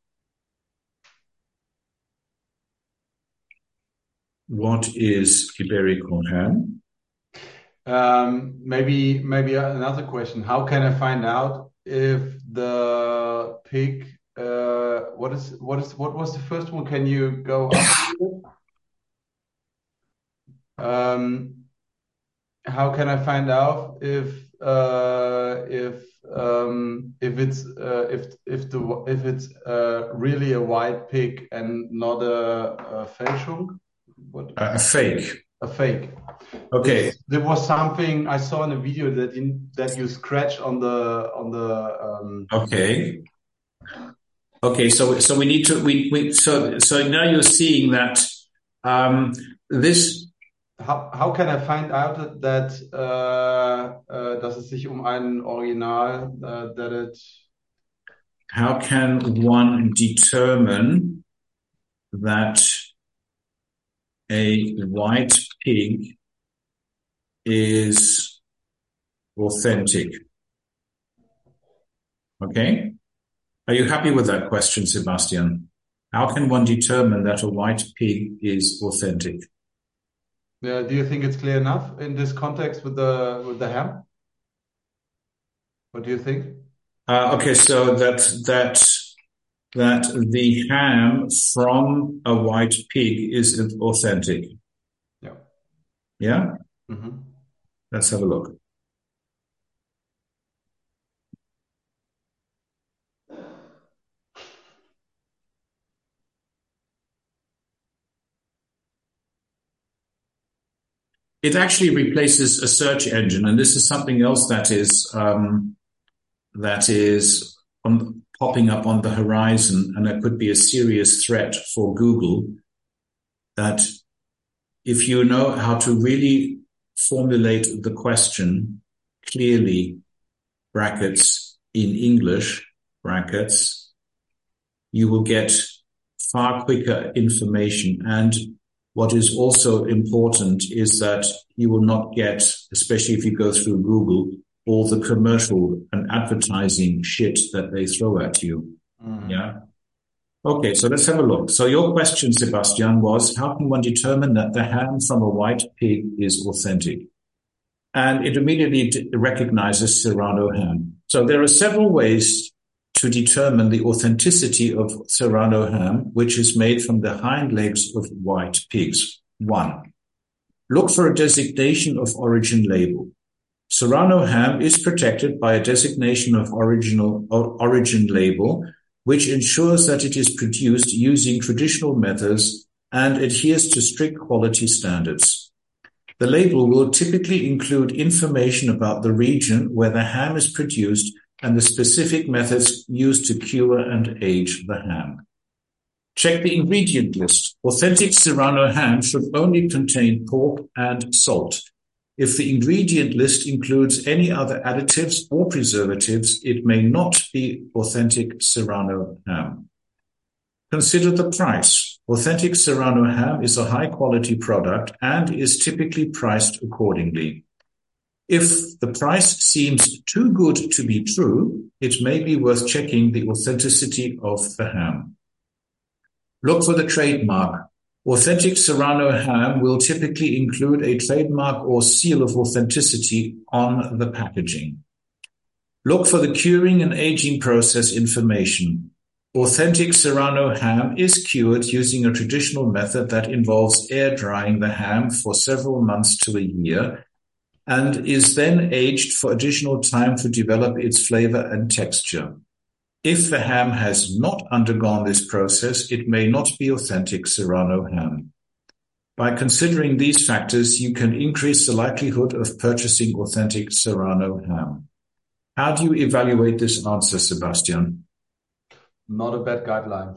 what is Iberico ham? Um, maybe maybe another question. How can I find out if the pig? Uh, what is what is what was the first one? Can you go up a little bit? Um, how can I find out if uh, if um, if it's uh, if if the if it's uh, really a white pig and not a, a Fälschung? What? A fake. A fake. Okay. This, there was something I saw in a video that you, that you scratch on the on the. Um... Okay. Okay. So so we need to we we so so now you're seeing that um, this. How how can I find out that uh, uh, dass es sich um ein Original uh, that it? How can one determine that a white pig is authentic? Okay. Are you happy with that question, Sebastian? How can one determine that a white pig is authentic? Uh, do you think it's clear enough in this context with the with the ham? What do you think? Uh, okay, so that that that the ham from a white pig is authentic. Yeah. Yeah? Mm-hmm. Let's have a look. It actually replaces a search engine, and this is something else that is um, that is on, popping up on the horizon, and that could be a serious threat for Google. That if you know how to really formulate the question clearly, brackets, in English, brackets, you will get far quicker information. And what is also important is that you will not get, especially if you go through Google, all the commercial and advertising shit that they throw at you. Mm-hmm. Yeah. Okay, so let's have a look. So your question, Sebastian, was how can one determine that the ham from a white pig is authentic? and it immediately d- recognizes Serrano ham. So there are several ways to determine the authenticity of Serrano ham, which is made from the hind legs of white pigs. One, look for a designation of origin label. Serrano ham is protected by a designation of original or origin label, which ensures that it is produced using traditional methods and adheres to strict quality standards. The label will typically include information about the region where the ham is produced and the specific methods used to cure and age the ham. Check the ingredient list. Authentic Serrano ham should only contain pork and salt. If the ingredient list includes any other additives or preservatives, it may not be authentic Serrano ham. Consider the price. Authentic Serrano ham is a high-quality product and is typically priced accordingly. If the price seems too good to be true, it may be worth checking the authenticity of the ham. Look for the trademark. Authentic Serrano ham will typically include a trademark or seal of authenticity on the packaging. Look for the curing and aging process information. Authentic Serrano ham is cured using a traditional method that involves air drying the ham for several months to a year and is then aged for additional time to develop its flavor and texture. If the ham has not undergone this process, it may not be authentic Serrano ham. By considering these factors, you can increase the likelihood of purchasing authentic Serrano ham. How do you evaluate this answer, Sebastian? Not a bad guideline.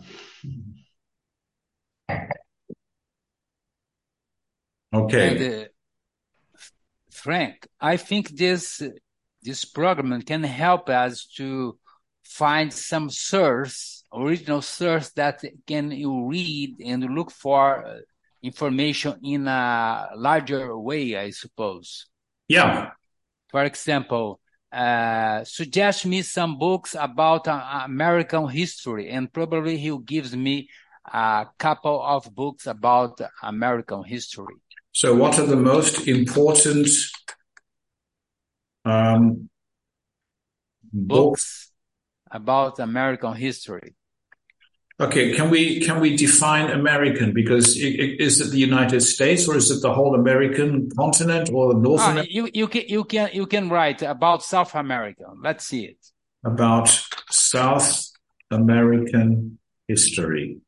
Okay. And, uh, Frank, I think this this program can help us to find some source, original source that can you read and look for information in a larger way, I suppose. Yeah. For example, uh, suggest me some books about uh, American history, and probably he gives me a couple of books about American history. So what are the most important um, books? books about American history? Okay, can we can we define American? Because it, it, is it the United States or is it the whole American continent or North Ah, America? you you can you can you can write about South America. Let's see it. About South American history.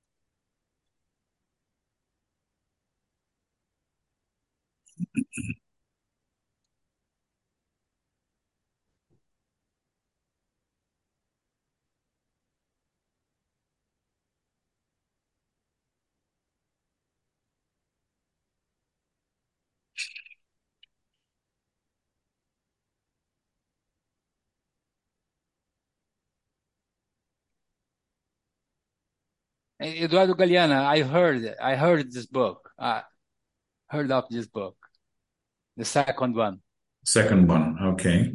Eduardo Galeana, I heard I heard this book. I heard of this book. The second one. Second one, okay.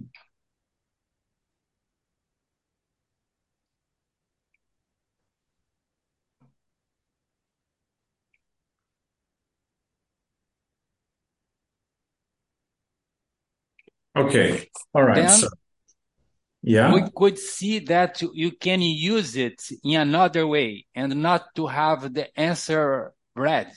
Okay, all right. Then so, yeah. we could see that you can use it in another way and not to have the answer read.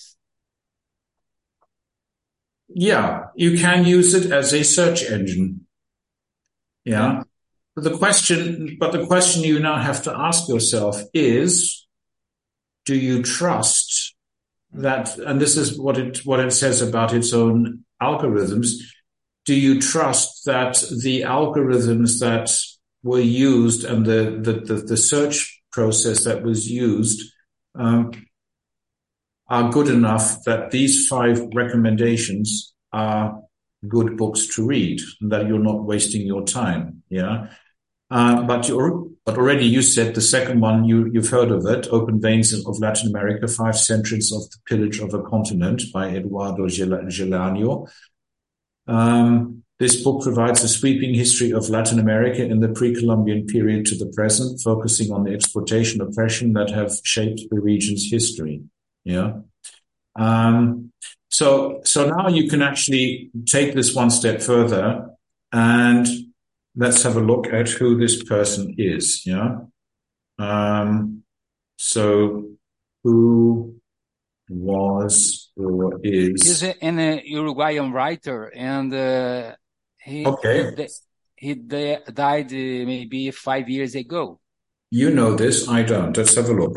Yeah, you can use it as a search engine. Yeah. Yeah. But the question, but the question you now have to ask yourself is, do you trust that, and this is what it, what it says about its own algorithms, do you trust that the algorithms that were used and the, the, the, the search process that was used, um, are good enough that these five recommendations are good books to read and that you're not wasting your time? Yeah. Uh, but you but already you said the second one, you, you've heard of it, Open Veins of Latin America, Five Centuries of the Pillage of a Continent by Eduardo Galeano. Um, this book provides a sweeping history of Latin America in the pre-Columbian period to the present, focusing on the exploitation and oppression that have shaped the region's history. Yeah. Um, So, so now you can actually take this one step further, and let's have a look at who this person is. Yeah. Um, so who was or is? He's a, an uh, Uruguayan writer, and uh, he Okay. he, he di- died uh, maybe five years ago. You know this, I don't. Let's have a look.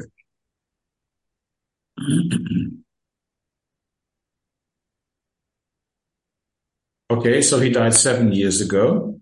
Okay, so he died seven years ago.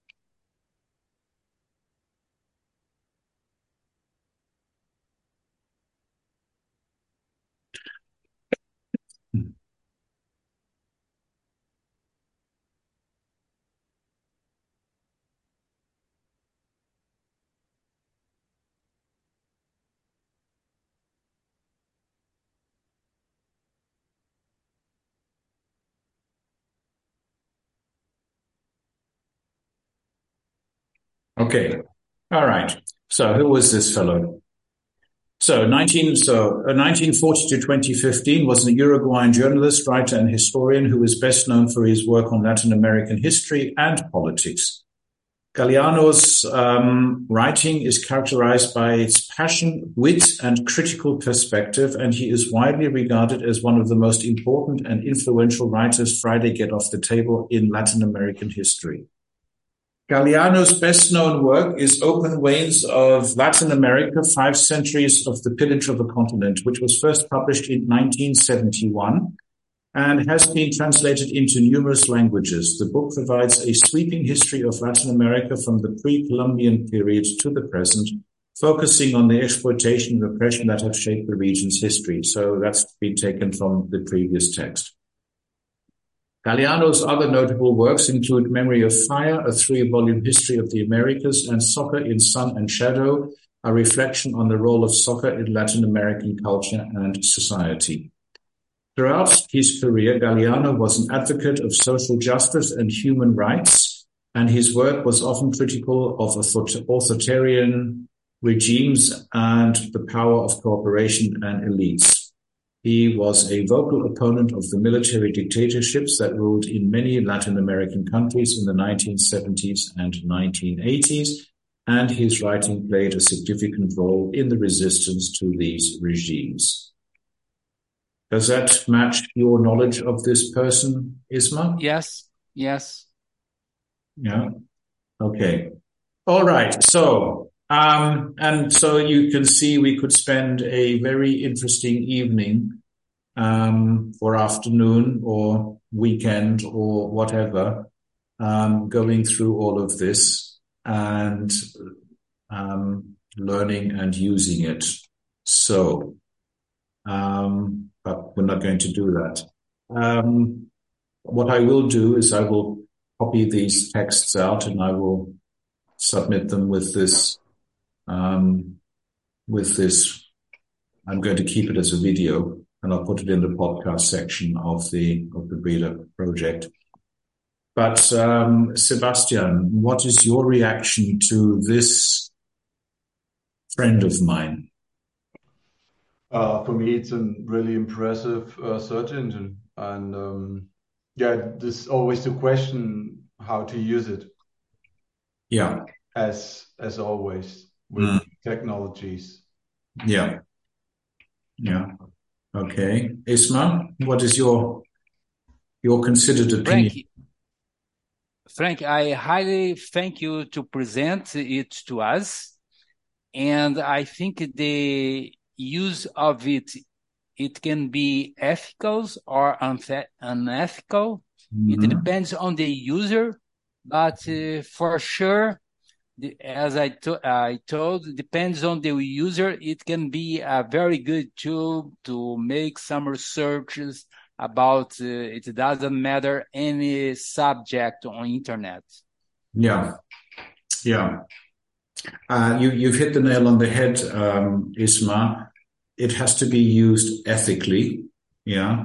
Okay. All right. So who was this fellow? So nineteen so uh, nineteen forty to twenty fifteen was a Uruguayan journalist, writer, and historian who is best known for his work on Latin American history and politics. Galeano's um, writing is characterized by its passion, wit, and critical perspective, and he is widely regarded as one of the most important and influential writers Friday get off the table in Latin American history. Galeano's best-known work is Open Veins of Latin America, Five Centuries of the Pillage of a Continent, which was first published in nineteen seventy-one and has been translated into numerous languages. The book provides a sweeping history of Latin America from the pre-Columbian period to the present, focusing on the exploitation and repression that have shaped the region's history. So that's been taken from the previous text. Galeano's other notable works include Memory of Fire, a three-volume history of the Americas, and Soccer in Sun and Shadow, a reflection on the role of soccer in Latin American culture and society. Throughout his career, Galeano was an advocate of social justice and human rights, and his work was often critical of authoritarian regimes and the power of cooperation and elites. He was a vocal opponent of the military dictatorships that ruled in many Latin American countries in the nineteen seventies and nineteen eighties, and his writing played a significant role in the resistance to these regimes. Does that match your knowledge of this person, Isma? Yes, yes. Yeah. Okay. All right. So, um, and so you can see we could spend a very interesting evening, um, or afternoon or weekend or whatever, um, going through all of this and, um, learning and using it. So, um, but we're not going to do that. Um, what I will do is I will copy these texts out and I will submit them with this, um, with this. I'm going to keep it as a video and I'll put it in the podcast section of the, of the Breeder project. But, um, Sebastian, what is your reaction to this friend of mine? Uh, for me, it's a really impressive uh, search engine, and um, yeah, there's always the question how to use it. Yeah, as as always with mm. technologies. Yeah, yeah. Okay, Isma, what is your your considered opinion? Frank, Frank, I highly thank you to present it to us, and I think the use of it, it can be ethical or unth- unethical. Mm-hmm. It depends on the user, but uh, for sure, the, as I, to- I told, depends on the user. It can be a very good tool to make some researches about, uh, it doesn't matter any subject on internet. Yeah, yeah. Uh, you, you've hit the nail on the head, um, Isma. It has to be used ethically, yeah.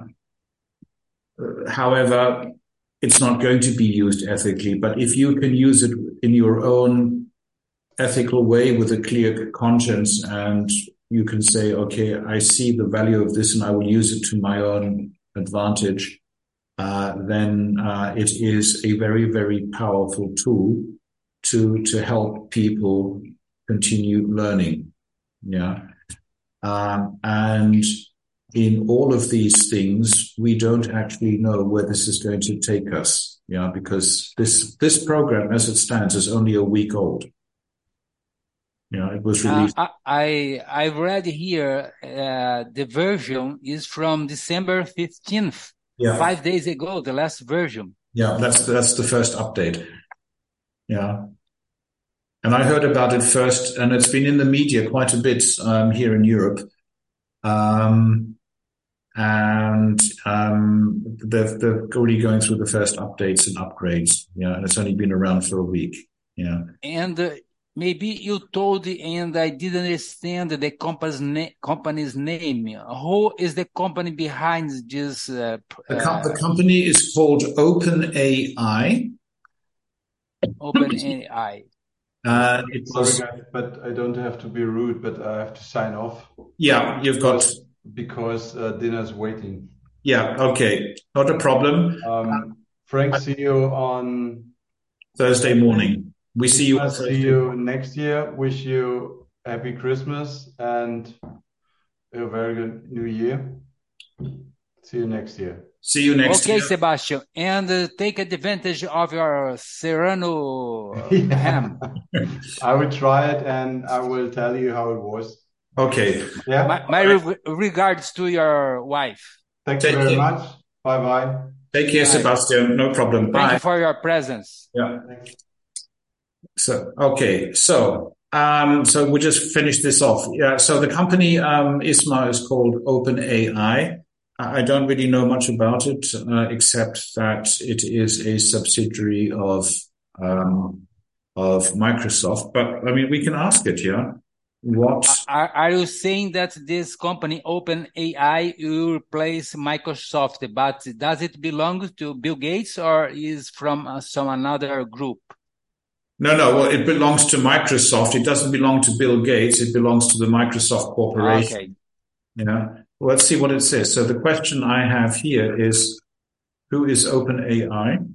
Uh, however, it's not going to be used ethically, but if you can use it in your own ethical way with a clear conscience and you can say, okay, I see the value of this and I will use it to my own advantage, uh, then uh, it is a very, very powerful tool to to help people continue learning. Yeah, um, and in all of these things, we don't actually know where this is going to take us. Yeah, because this this program, as it stands, is only a week old. Yeah, it was released. Uh, I I've read here uh, the version is from December fifteenth, Yeah. five days ago, the last version. Yeah, that's that's the first update. Yeah. And I heard about it first, and it's been in the media quite a bit um, here in Europe. Um, and um, they're, they're already going through the first updates and upgrades. Yeah, and it's only been around for a week. Yeah. And uh, maybe you told, and I didn't understand the company's, na- company's name. Who is the company behind this? Uh, The, com- uh, the company is called OpenAI. OpenAI. Uh, it was, Sorry, guys, but I don't have to be rude, but I have to sign off yeah, you've got, because, because uh, dinner's waiting. yeah, okay, not a problem. Um, Frank, see you on Thursday morning. We see you on I'll Thursday. see you next year. Wish you happy Christmas and a very good New Year. See you next year. See you next Okay, year. Sebastian, and uh, take advantage of your Serrano Yeah. ham. I will try it and I will tell you how it was. Okay. Yeah. My, my re- regards to your wife. Thank you Take very care. much. Bye bye. Take care, Bye. Sebastian. No problem. Thank Bye. you for your presence. Yeah. So, okay. So, um, so we just finished this off. Yeah. So the company, um, ISMA is called OpenAI. I don't really know much about it, uh, except that it is a subsidiary of, um, of Microsoft. But I mean, we can ask it, yeah. What? Are, are you saying that this company, OpenAI, will replace Microsoft, but does it belong to Bill Gates or is from uh, some another group? No, no. Well, it belongs to Microsoft. It doesn't belong to Bill Gates. It belongs to the Microsoft Corporation. Okay. Yeah. Well, let's see what it says. So the question I have here is, who is OpenAI?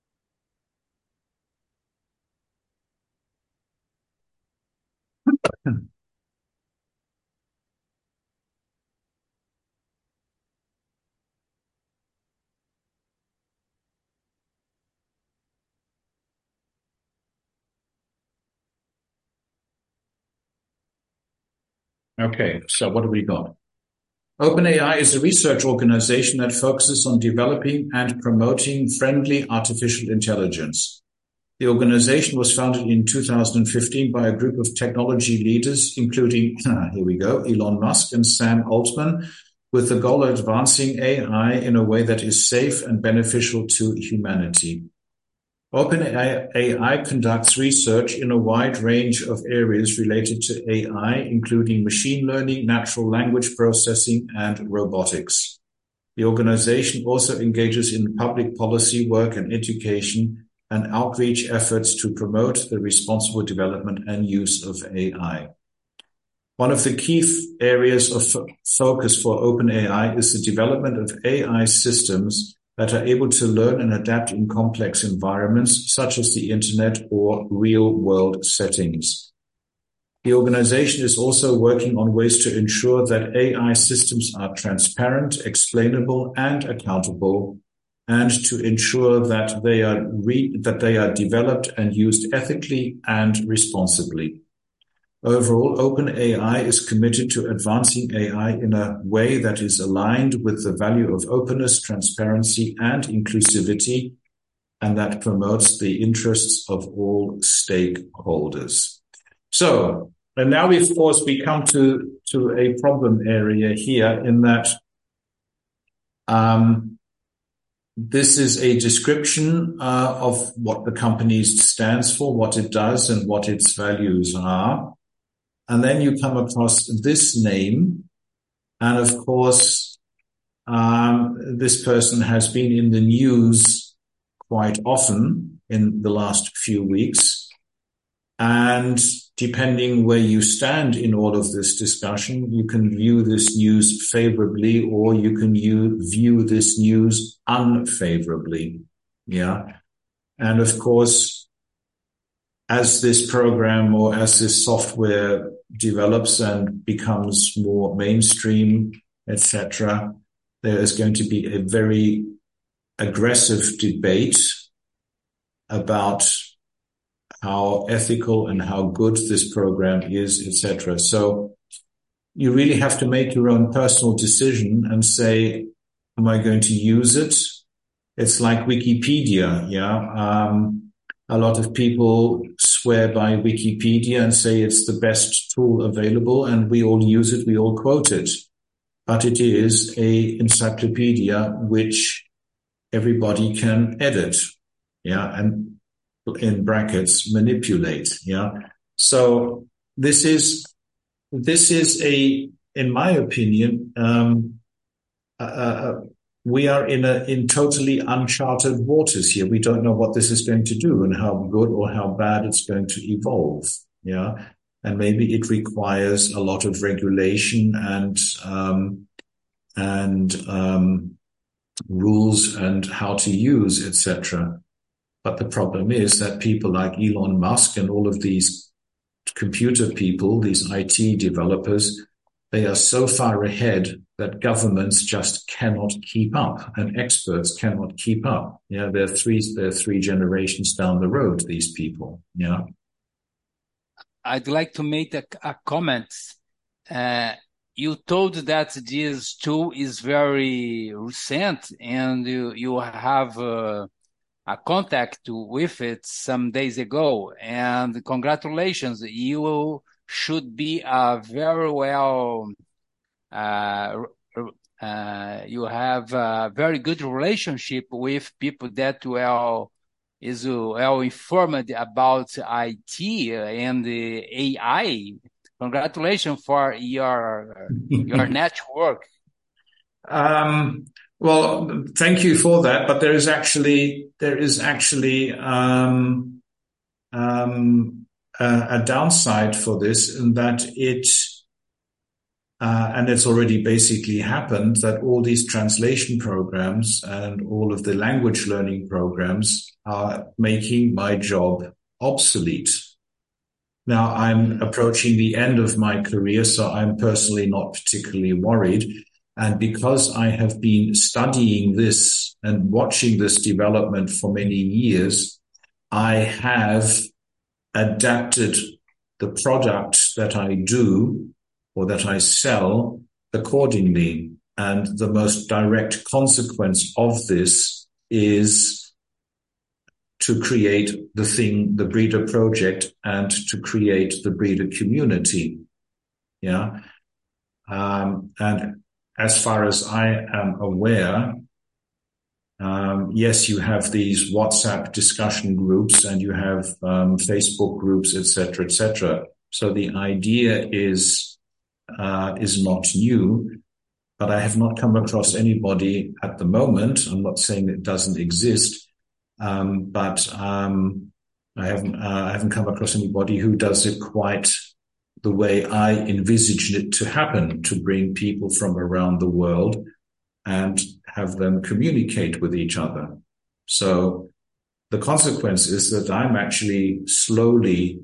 Okay, so what do we got? OpenAI is a research organization that focuses on developing and promoting friendly artificial intelligence. The organization was founded in two thousand fifteen by a group of technology leaders, including, here we go, Elon Musk and Sam Altman, with the goal of advancing A I in a way that is safe and beneficial to humanity. OpenAI conducts research in a wide range of areas related to A I, including machine learning, natural language processing, and robotics. The organization also engages in public policy work and education and outreach efforts to promote the responsible development and use of A I. One of the key f- areas of f- focus for OpenAI is the development of A I systems that are able to learn and adapt in complex environments, such as the internet or real-world settings. The organization is also working on ways to ensure that A I systems are transparent, explainable, and accountable, and to ensure that they are re- that they are developed and used ethically and responsibly. Overall, OpenAI is committed to advancing A I in a way that is aligned with the value of openness, transparency, and inclusivity, and that promotes the interests of all stakeholders. So, and now, of course, we come to, to a problem area here in that um, this is a description uh, of what the company stands for, what it does, and what its values are. And then you come across this name. And of course, um, this person has been in the news quite often in the last few weeks. And depending where you stand in all of this discussion, you can view this news favorably, or you can view, view this news unfavorably. Yeah. And of course, as this program or as this software develops and becomes more mainstream, et cetera, there is going to be a very aggressive debate about how ethical and how good this program is, et cetera. So you really have to make your own personal decision and say, am I going to use it? It's like Wikipedia, yeah. Um, a lot of people swear by Wikipedia and say it's the best tool available, and we all use it, we all quote it. But it is a encyclopedia which everybody can edit, yeah, and in brackets, manipulate. Yeah. So this is, this is a, in my opinion, um, uh, we are in a, in totally uncharted waters here. We don't know what this is going to do and how good or how bad it's going to evolve. Yeah. And maybe it requires a lot of regulation and, um, and, um, rules and how to use, et cetera. But the problem is that people like Elon Musk and all of these computer people, these I T developers, they are so far ahead that governments just cannot keep up, and experts cannot keep up. Yeah, they're three, they're three generations down the road, these people. Yeah. I'd like to make a, a comment. Uh, you told that this tool is very recent, and you, you have uh, a contact with it some days ago, and congratulations. You should be a very well, uh, uh, you have a very good relationship with people that well is well informed about I T and the A I. Congratulations for your, your network. Um, Well, thank you for that. But there is actually, there is actually, um, um, a, a downside for this, in that it, uh, and it's already basically happened, that all these translation programs and all of the language learning programs are making my job obsolete. Now, I'm approaching the end of my career, so I'm personally not particularly worried. And because I have been studying this and watching this development for many years, I have adapted the product that I do or that I sell accordingly. And the most direct consequence of this is to create the thing, the Breeder Project, and to create the Breeder community. Yeah. Um, and as far as I am aware, um, yes, you have these WhatsApp discussion groups and you have um, Facebook groups, et cetera, et cetera. So the idea is uh, is not new, but I have not come across anybody at the moment. I'm not saying it doesn't exist, um, but um, I haven't uh, I haven't come across anybody who does it quite the way I envisaged it to happen, to bring people from around the world and have them communicate with each other. So the consequence is that I'm actually slowly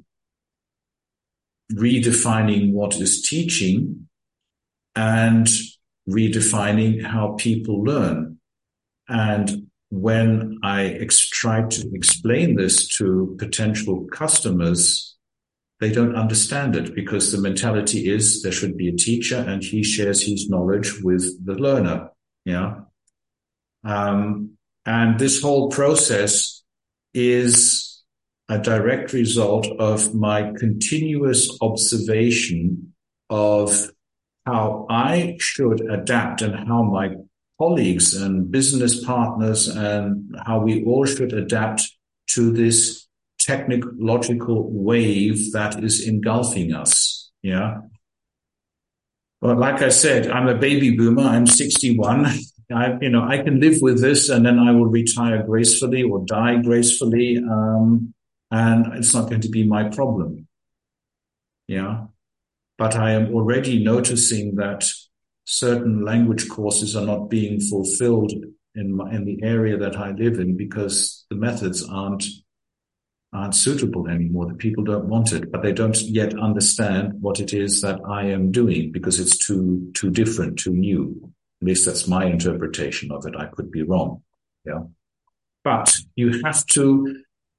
redefining what is teaching and redefining how people learn. And when I ex- try to explain this to potential customers, they don't understand it, because the mentality is there should be a teacher and he shares his knowledge with the learner. Yeah. Um, and this whole process is a direct result of my continuous observation of how I should adapt and how my colleagues and business partners and how we all should adapt to this technological wave that is engulfing us. Yeah. But like I said, I'm a baby boomer. I'm sixty-one. I, you know, I can live with this, and then I will retire gracefully or die gracefully. Um, and it's not going to be my problem. Yeah. But I am already noticing that certain language courses are not being fulfilled in my, in the area that I live in because the methods aren't aren't suitable anymore. The people don't want it, but they don't yet understand what it is that I am doing because it's too too different, too new. At least that's my interpretation of it. I could be wrong. Yeah. But you have to,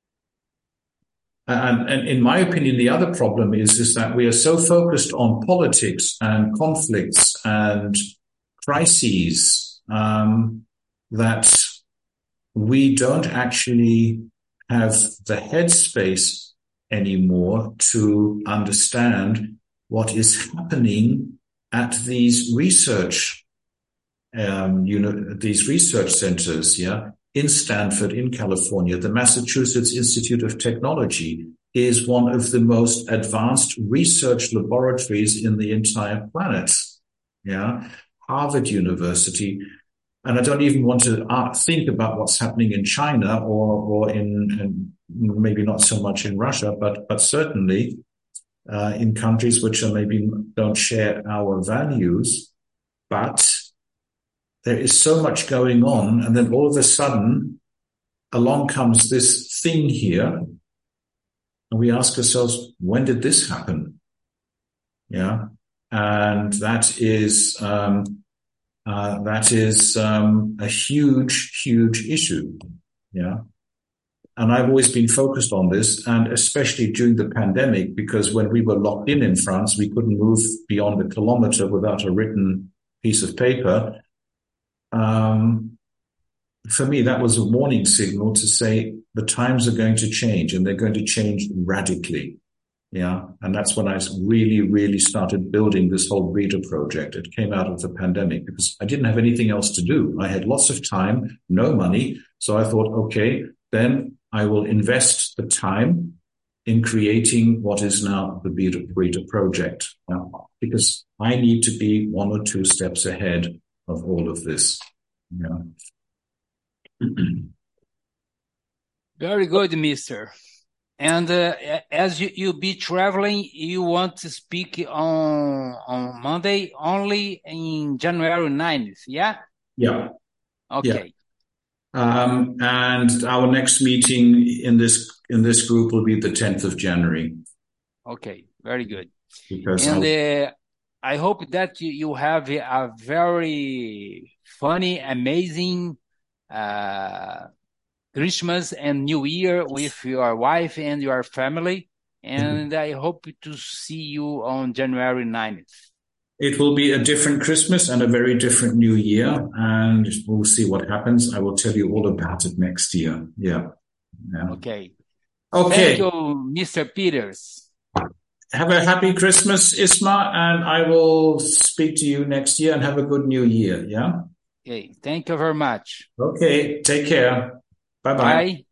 and, and in my opinion, the other problem is, is that we are so focused on politics and conflicts and crises, um, that we don't actually have the headspace anymore to understand what is happening at these research, um, you know, these research centers, yeah, in Stanford, in California. The Massachusetts Institute of Technology is one of the most advanced research laboratories in the entire planet. Yeah. Harvard University. And I don't even want to think about what's happening in China or, or in, in maybe not so much in Russia, but, but certainly, uh, in countries which are maybe don't share our values. But there is so much going on. And then all of a sudden along comes this thing here. And we ask ourselves, when did this happen? Yeah. And that is, um, Uh, that is um, a huge, huge issue. Yeah. And I've always been focused on this, and especially during the pandemic, because when we were locked in in France, we couldn't move beyond a kilometer without a written piece of paper. Um, for me, that was a warning signal to say the times are going to change, and they're going to change radically. Yeah. And that's when I really, really started building this whole reader project. It came out of the pandemic because I didn't have anything else to do. I had lots of time, no money. So I thought, okay, then I will invest the time in creating what is now the reader project. Yeah? Because I need to be one or two steps ahead of all of this. Yeah. Very good, mister. And uh, as you, you be traveling, you want to speak on on Monday only in January ninth, yeah? Yeah. Okay. Yeah. Um, and our next meeting in this in this group will be the tenth of January. Okay, very good. Because and uh, I hope that you, you have a very funny, amazing uh Christmas and New Year with your wife and your family. And I hope to see you on January ninth. It will be a different Christmas and a very different New Year. And we'll see what happens. I will tell you all about it next year. Yeah. yeah. Okay. Okay. Thank you, Mister Peters. Have a happy Christmas, Isma. And I will speak to you next year and have a good New Year. Yeah. Okay. Thank you very much. Okay. Take care. Bye-bye. Bye.